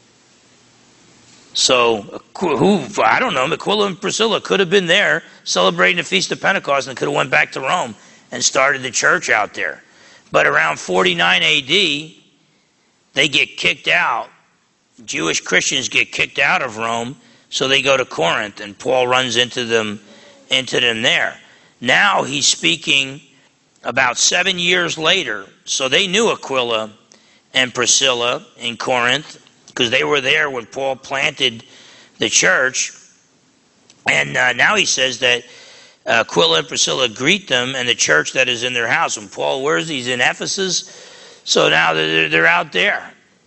So, who, I don't know, Aquila and Priscilla could have been there celebrating the Feast of Pentecost and could have went back to Rome and started the church out there. But around forty-nine A D, they get kicked out. Jewish Christians get kicked out of Rome, so they go to Corinth, and Paul runs into them, into them there. Now he's speaking about seven years later. So they knew Aquila and Priscilla in Corinth, because they were there when Paul planted the church. And uh, now he says that uh, Aquila and Priscilla greet them and the church that is in their house. And Paul, where is he? He's in Ephesus. So now they're, they're out there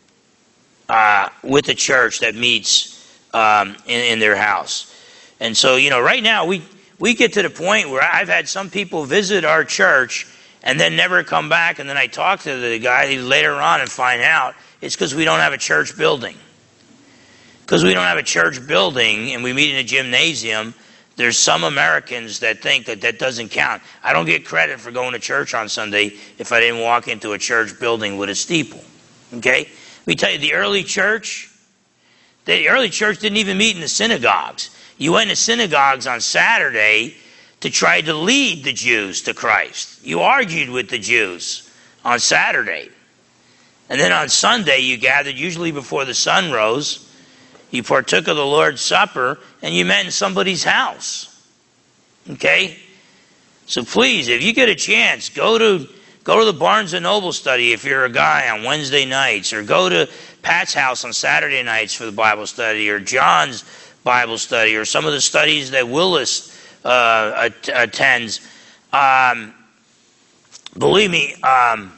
uh, with the church that meets um, in, in their house. And so, you know, right now we, we get to the point where I've had some people visit our church and then never come back. And then I talk to the guy later on and find out it's because we don't have a church building. Because we don't have a church building and we meet in a gymnasium, there's some Americans that think that that doesn't count. I don't get credit for going to church on Sunday if I didn't walk into a church building with a steeple. Okay? Let me tell you, the early church, the early church didn't even meet in the synagogues. You went to synagogues on Saturday to try to lead the Jews to Christ. You argued with the Jews on Saturday. And then on Sunday, you gathered, usually before the sun rose, you partook of the Lord's Supper, and you met in somebody's house. Okay? So please, if you get a chance, go to go to the Barnes and Noble study if you're a guy on Wednesday nights, or go to Pat's house on Saturday nights for the Bible study, or John's Bible study, or some of the studies that Willis uh, att- attends. Um, believe me, um,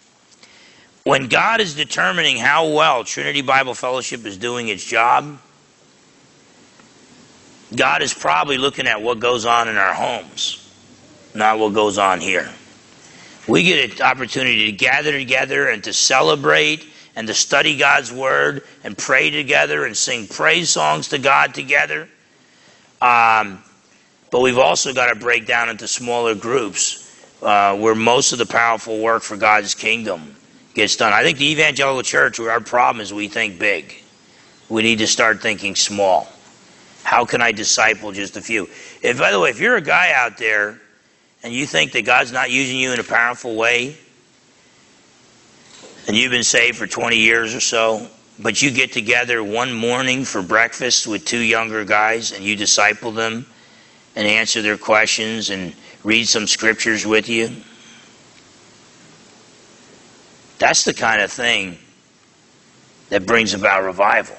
when God is determining how well Trinity Bible Fellowship is doing its job, God is probably looking at what goes on in our homes, not what goes on here. We get an opportunity to gather together and to celebrate and to study God's Word and pray together and sing praise songs to God together. Um, but we've also got to break down into smaller groups uh, where most of the powerful work for God's kingdom gets done. I think the evangelical church, our problem is we think big. We need to start thinking small. How can I disciple just a few? And by the way, if you're a guy out there and you think that God's not using you in a powerful way, and you've been saved for twenty years or so, but you get together one morning for breakfast with two younger guys and you disciple them and answer their questions and read some scriptures with you, that's the kind of thing that brings about revival.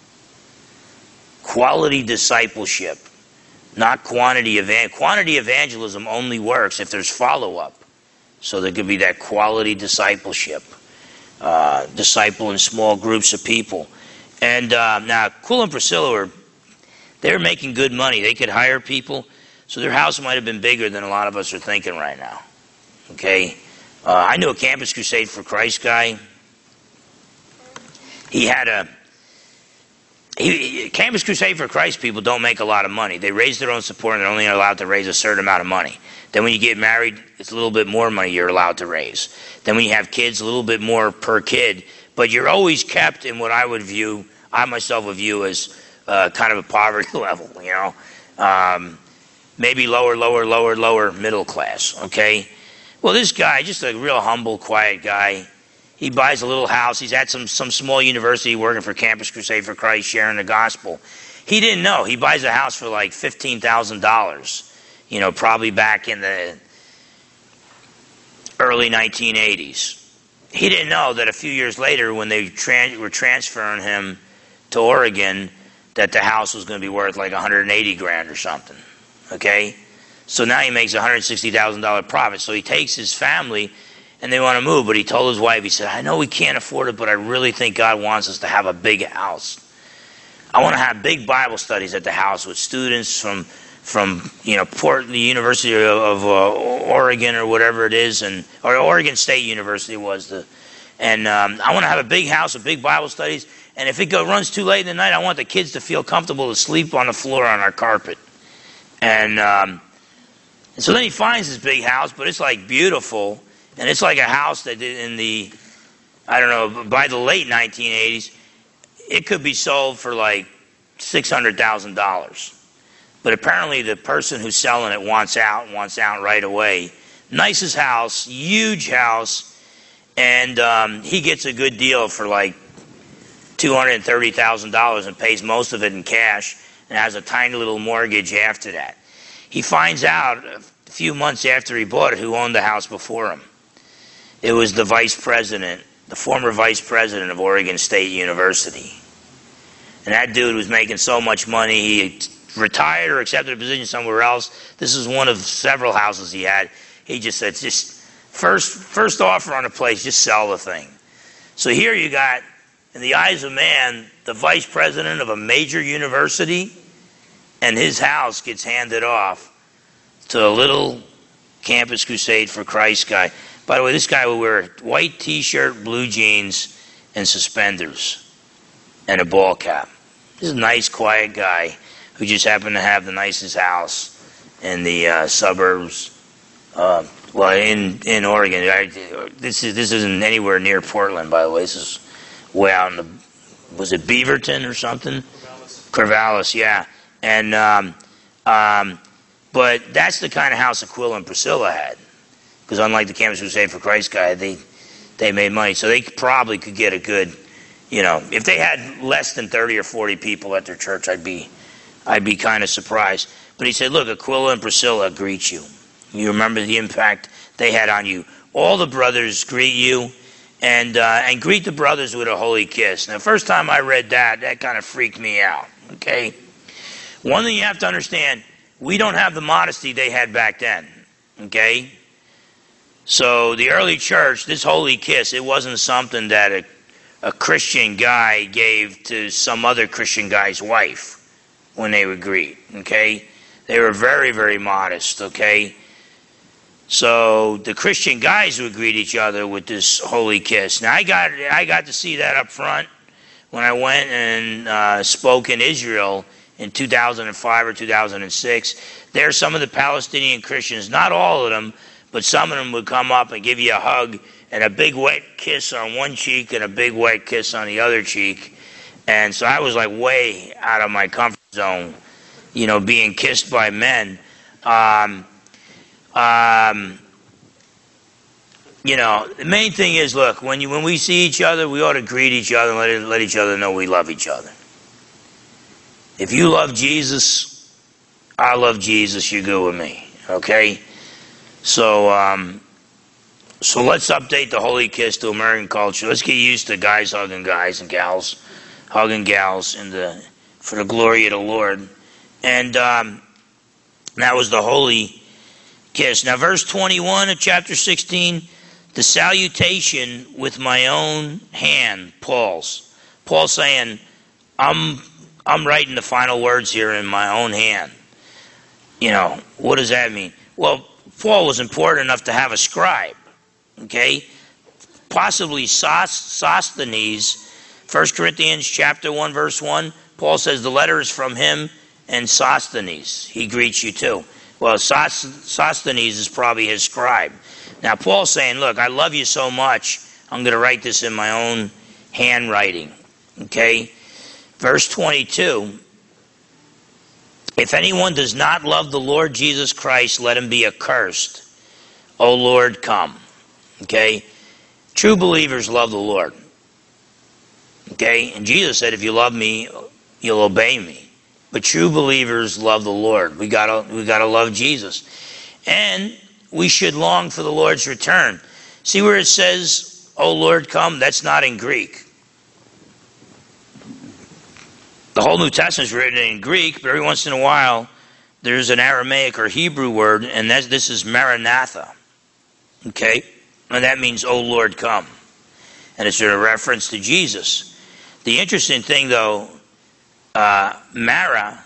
Quality discipleship, not quantity evangelism. Quantity evangelism only works if there's follow-up. So there could be that quality discipleship. Uh, disciple in small groups of people. And uh, now, Aquila and Priscilla were, they were making good money. They could hire people. So their house might have been bigger than a lot of us are thinking right now. Okay? Uh, I knew a Campus Crusade for Christ guy. He had a he, Campus Crusade for Christ people don't make a lot of money. They raise their own support, and they're only allowed to raise a certain amount of money. Then when you get married, it's a little bit more money you're allowed to raise. Then when you have kids, a little bit more per kid. But you're always kept in what I would view, I myself would view as uh, kind of a poverty level, you know. Um, maybe lower, lower, lower, lower middle class, okay? Well, this guy, just a real humble, quiet guy, he buys a little house. He's at some, some small university working for Campus Crusade for Christ, sharing the gospel. He didn't know. He buys a house for like fifteen thousand dollars, you know, probably back in the early nineteen eighties. He didn't know that a few years later, when they tran- were transferring him to Oregon, that the house was going to be worth like one hundred eighty grand or something, okay? So now he makes a one hundred sixty thousand dollars profit. So he takes his family, and they want to move, but he told his wife, he said, I know we can't afford it, but I really think God wants us to have a big house. I want to have big Bible studies at the house with students from, from you know, Port, the University of, of uh, Oregon or whatever it is, and or Oregon State University was the, and um, I want to have a big house with big Bible studies, and if it go, runs too late in the night, I want the kids to feel comfortable to sleep on the floor on our carpet. And, um, and so then he finds this big house, but it's like beautiful. And it's like a house that in the, I don't know, by the late nineteen eighties, it could be sold for like six hundred thousand dollars. But apparently the person who's selling it wants out, wants out right away. Nicest house, huge house, and um, he gets a good deal for like two hundred thirty thousand dollars and pays most of it in cash and has a tiny little mortgage after that. He finds out a few months after he bought it who owned the house before him. It was the vice president, the former vice president of Oregon State University. And that dude was making so much money, he retired or accepted a position somewhere else. This is one of several houses he had. He just said, just first first offer on the place, just sell the thing. So here you got, in the eyes of man, the vice president of a major university, and his house gets handed off to a little Campus Crusade for Christ guy. By the way, this guy would wear a white t-shirt, blue jeans, and suspenders, and a ball cap. This is a nice, quiet guy who just happened to have the nicest house in the uh, suburbs. Uh, well, in in Oregon, I, this is this isn't anywhere near Portland, by the way. This is way out in the, was it Beaverton or something? Corvallis. Corvallis, yeah. And um, um, but that's the kind of house Aquila and Priscilla had. Because unlike the Campus Crusade for Christ guy, they they made money. So they probably could get a good, you know, if they had less than thirty or forty people at their church, I'd be I'd be kind of surprised. But he said, look, Aquila and Priscilla greet you. You remember the impact they had on you. All the brothers greet you, and uh, and greet the brothers with a holy kiss. Now, the first time I read that, that kind of freaked me out, okay? One thing you have to understand, we don't have the modesty they had back then, okay? So the early church, this holy kiss, it wasn't something that a, a Christian guy gave to some other Christian guy's wife when they would greet, okay? They were very, very modest, okay? So the Christian guys would greet each other with this holy kiss. Now, I got I got to see that up front when I went and uh, spoke in Israel in two thousand five or two thousand six. There are some of the Palestinian Christians, not all of them, but some of them would come up and give you a hug and a big wet kiss on one cheek and a big wet kiss on the other cheek. And so I was like way out of my comfort zone, you know, being kissed by men. Um, um, you know, the main thing is, look, when you when we see each other, we ought to greet each other and let, it, let each other know we love each other. If you love Jesus, I love Jesus, you're good with me, okay? So, um, so let's update the holy kiss to American culture. Let's get used to guys hugging guys and gals hugging gals in the for the glory of the Lord. And um, that was the holy kiss. Now, verse twenty-one of chapter sixteen, the salutation with my own hand, Paul's. Paul saying, I'm I'm writing the final words here in my own hand. You know, what does that mean? Well, Paul was important enough to have a scribe, Okay? Possibly Sosthenes. First Corinthians chapter one, verse one, Paul says the letter is from him and Sosthenes. He greets you too. Well, Sosthenes is probably his scribe. Now, Paul's saying, look, I love you so much, I'm going to write this in my own handwriting. Okay? Verse twenty-two, if anyone does not love the Lord Jesus Christ, let him be accursed. O Lord, come. Okay? True believers love the Lord. Okay? And Jesus said, if you love me, you'll obey me. But true believers love the Lord. We gotta, we gotta love Jesus. And we should long for the Lord's return. See where it says, O Lord, come? That's not in Greek. The whole New Testament is written in Greek, but every once in a while there's an Aramaic or Hebrew word, and that's, this is Maranatha. Okay? And that means, O Lord, come. And it's a reference to Jesus. The interesting thing, though, uh, Mara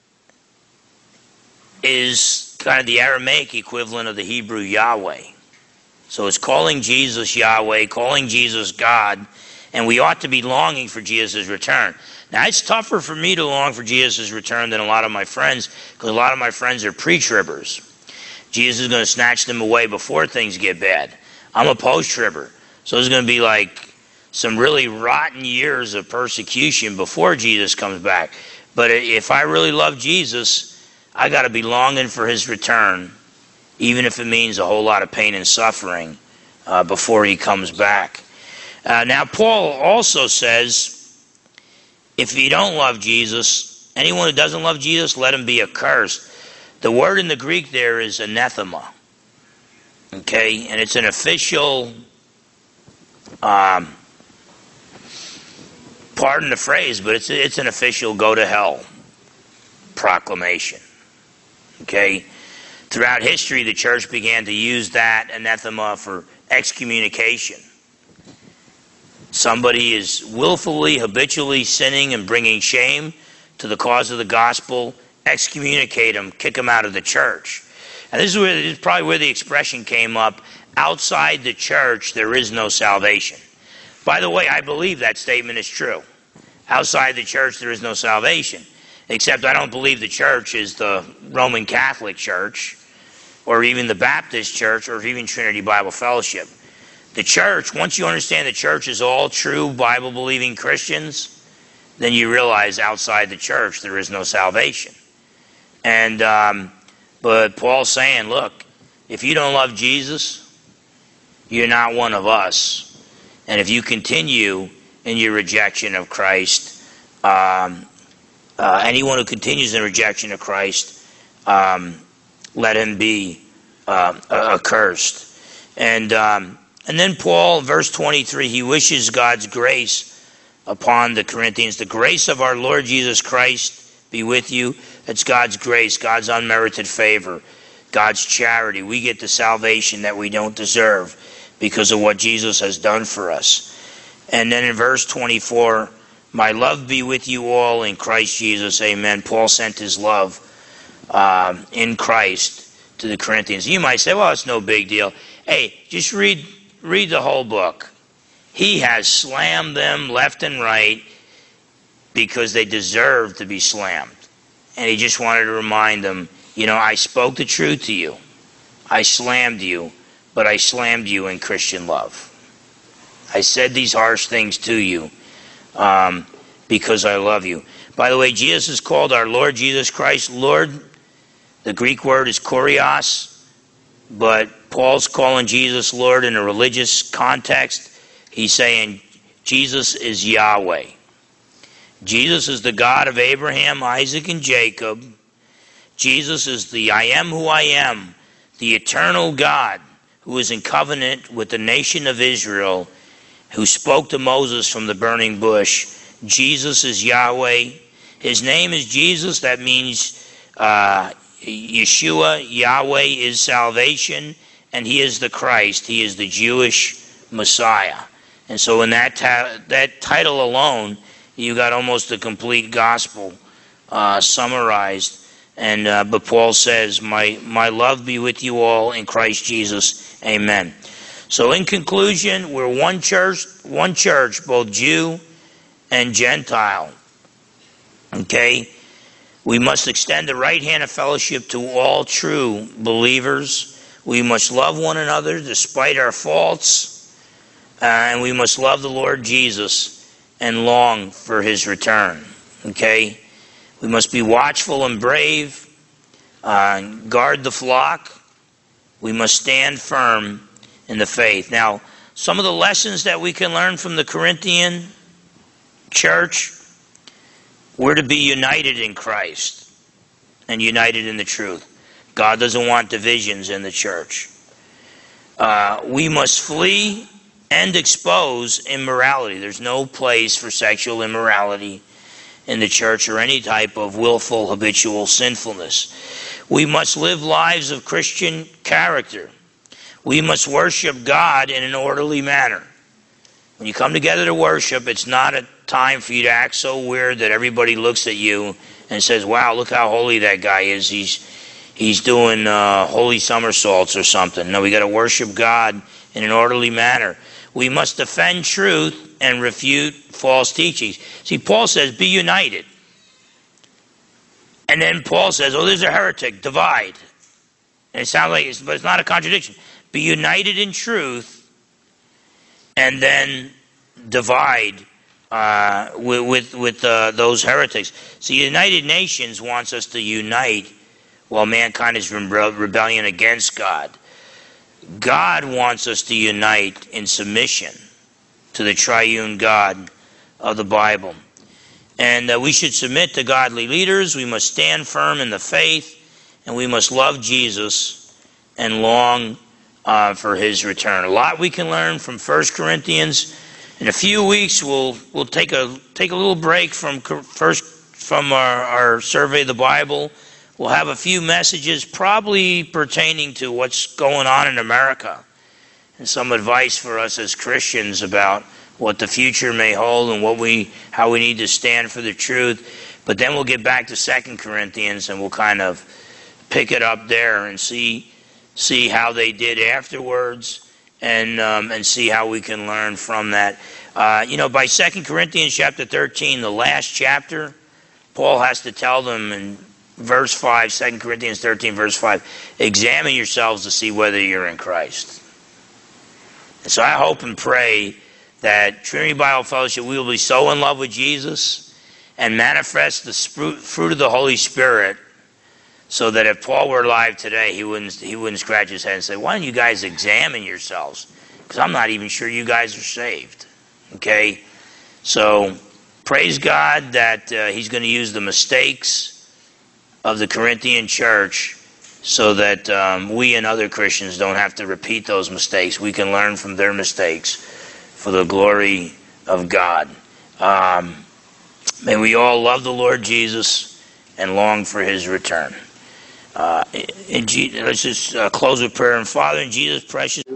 is kind of the Aramaic equivalent of the Hebrew Yahweh. So it's calling Jesus Yahweh, calling Jesus God, and we ought to be longing for Jesus' return. Now, it's tougher for me to long for Jesus' return than a lot of my friends, because a lot of my friends are pre-tribbers. Jesus is going to snatch them away before things get bad. I'm a post-tribber, so there's going to be like some really rotten years of persecution before Jesus comes back. But if I really love Jesus, I got to be longing for his return, even if it means a whole lot of pain and suffering uh, before he comes back. Uh, now, Paul also says, if you don't love Jesus, anyone who doesn't love Jesus, let him be accursed. The word in the Greek there is anathema. Okay? And it's an official, um, pardon the phrase, but it's, it's an official go to hell proclamation. Okay? Throughout history, the church began to use that anathema for excommunication. Somebody is willfully, habitually sinning and bringing shame to the cause of the gospel, excommunicate them, kick them out of the church. And this is, where, this is probably where the expression came up, outside the church there is no salvation. By the way, I believe that statement is true. Outside the church there is no salvation. Except I don't believe the church is the Roman Catholic Church, or even the Baptist Church, or even Trinity Bible Fellowship. The church, once you understand the church is all true Bible-believing Christians, then you realize outside the church there is no salvation. And um, but Paul's saying, look, if you don't love Jesus, you're not one of us. And if you continue in your rejection of Christ, um, uh, anyone who continues in rejection of Christ, um, let him be uh, accursed. And um, And then Paul, verse twenty-three, he wishes God's grace upon the Corinthians. The grace of our Lord Jesus Christ be with you. That's God's grace, God's unmerited favor, God's charity. We get the salvation that we don't deserve because of what Jesus has done for us. And then in verse twenty-four, my love be with you all in Christ Jesus. Amen. Paul sent his love uh, in Christ to the Corinthians. You might say, well, it's no big deal. Hey, just read... Read the whole book. He has slammed them left and right because they deserve to be slammed. And he just wanted to remind them, you know, I spoke the truth to you. I slammed you, but I slammed you in Christian love. I said these harsh things to you um, because I love you. By the way, Jesus is called our Lord Jesus Christ. Lord, the Greek word is kurios, but Paul's calling Jesus Lord in a religious context. He's saying Jesus is Yahweh. Jesus is the God of Abraham, Isaac, and Jacob. Jesus is the I am who I am, the eternal God who is in covenant with the nation of Israel, who spoke to Moses from the burning bush. Jesus is Yahweh. His name is Jesus. That means uh, Yeshua. Yahweh is salvation. And he is the Christ. He is the Jewish Messiah. And so in that ta- that title alone, you got almost the complete gospel uh, summarized. And uh, but Paul says, my, my love be with you all in Christ Jesus. Amen. So in conclusion, we're one church, one church, both Jew and Gentile. Okay? We must extend the right hand of fellowship to all true believers. We must love one another despite our faults. Uh, and we must love the Lord Jesus and long for his return. Okay? We must be watchful and brave. Uh, guard the flock. We must stand firm in the faith. Now, some of the lessons that we can learn from the Corinthian church, we're to be united in Christ and united in the truth. God doesn't want divisions in the church. Uh, we must flee and expose immorality. There's no place for sexual immorality in the church or any type of willful, habitual sinfulness. We must live lives of Christian character. We must worship God in an orderly manner. When you come together to worship, it's not a time for you to act so weird that everybody looks at you and says, wow, look how holy that guy is. He's he's doing uh, holy somersaults or something. No, we got to worship God in an orderly manner. We must defend truth and refute false teachings. See, Paul says, be united. And then Paul says, oh, there's a heretic, divide. And it sounds like, it's, but it's not a contradiction. Be united in truth, and then divide uh, with with, with uh, those heretics. See, the United Nations wants us to unite while mankind is in rebellion against God. God wants us to unite in submission to the triune God of the Bible. And uh, we should submit to godly leaders. We must stand firm in the faith, and we must love Jesus and long uh, for his return. A lot we can learn from First Corinthians. In a few weeks, we'll we'll take a take a little break from first from our, our survey of the Bible. We'll have a few messages probably pertaining to what's going on in America and some advice for us as Christians about what the future may hold and what we how we need to stand for the truth. But then we'll get back to Second Corinthians and we'll kind of pick it up there and see see how they did afterwards and um, and see how we can learn from that. Uh, you know, by Second Corinthians chapter thirteen, the last chapter, Paul has to tell them in verse five, Second Corinthians thirteen, verse five, examine yourselves to see whether you're in Christ. And so I hope and pray that Trinity Bible Fellowship, we will be so in love with Jesus and manifest the fruit of the Holy Spirit, so that if Paul were alive today, he wouldn't he wouldn't scratch his head and say, why don't you guys examine yourselves? Because I'm not even sure you guys are saved. Okay? So praise God that uh, he's going to use the mistakes of the Corinthian church so that um, we and other Christians don't have to repeat those mistakes. We can learn from their mistakes for the glory of God. Um, may we all love the Lord Jesus and long for his return. Uh, in Jesus, let's just uh, close with prayer. And Father, in Jesus' precious...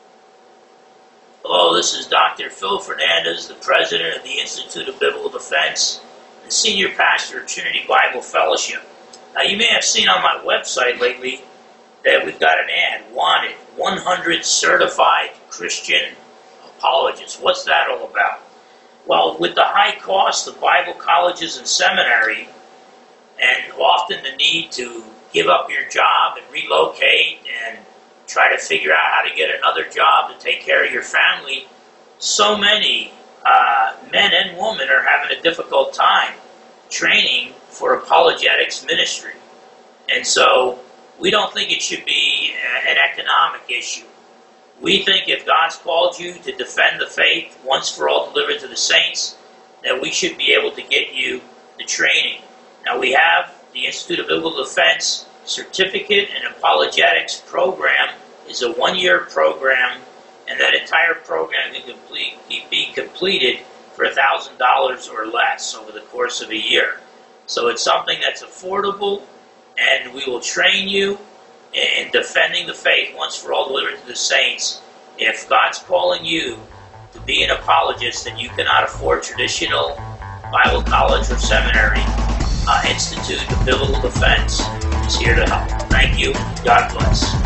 Hello, this is Doctor Phil Fernandez, the president of the Institute of Biblical Defense, and senior pastor of Trinity Bible Fellowship. Now, you may have seen on my website lately that we've got an ad, wanted, one hundred certified Christian apologists. What's that all about? Well, with the high cost of Bible colleges and seminary, and often the need to give up your job and relocate and try to figure out how to get another job to take care of your family, so many uh, men and women are having a difficult time training for apologetics ministry. And so we don't think it should be an economic issue. We think if God's called you to defend the faith once for all delivered to the saints, that we should be able to get you the training. Now we have the Institute of Biblical Defense Certificate in Apologetics program is a one-year program, and that entire program can complete, be completed for one thousand dollars or less over the course of a year. So it's something that's affordable, and we will train you in defending the faith once for all delivered to the saints. If God's calling you to be an apologist and you cannot afford traditional Bible college or seminary, uh, Institute of Biblical Defense is here to help. Thank you. God bless.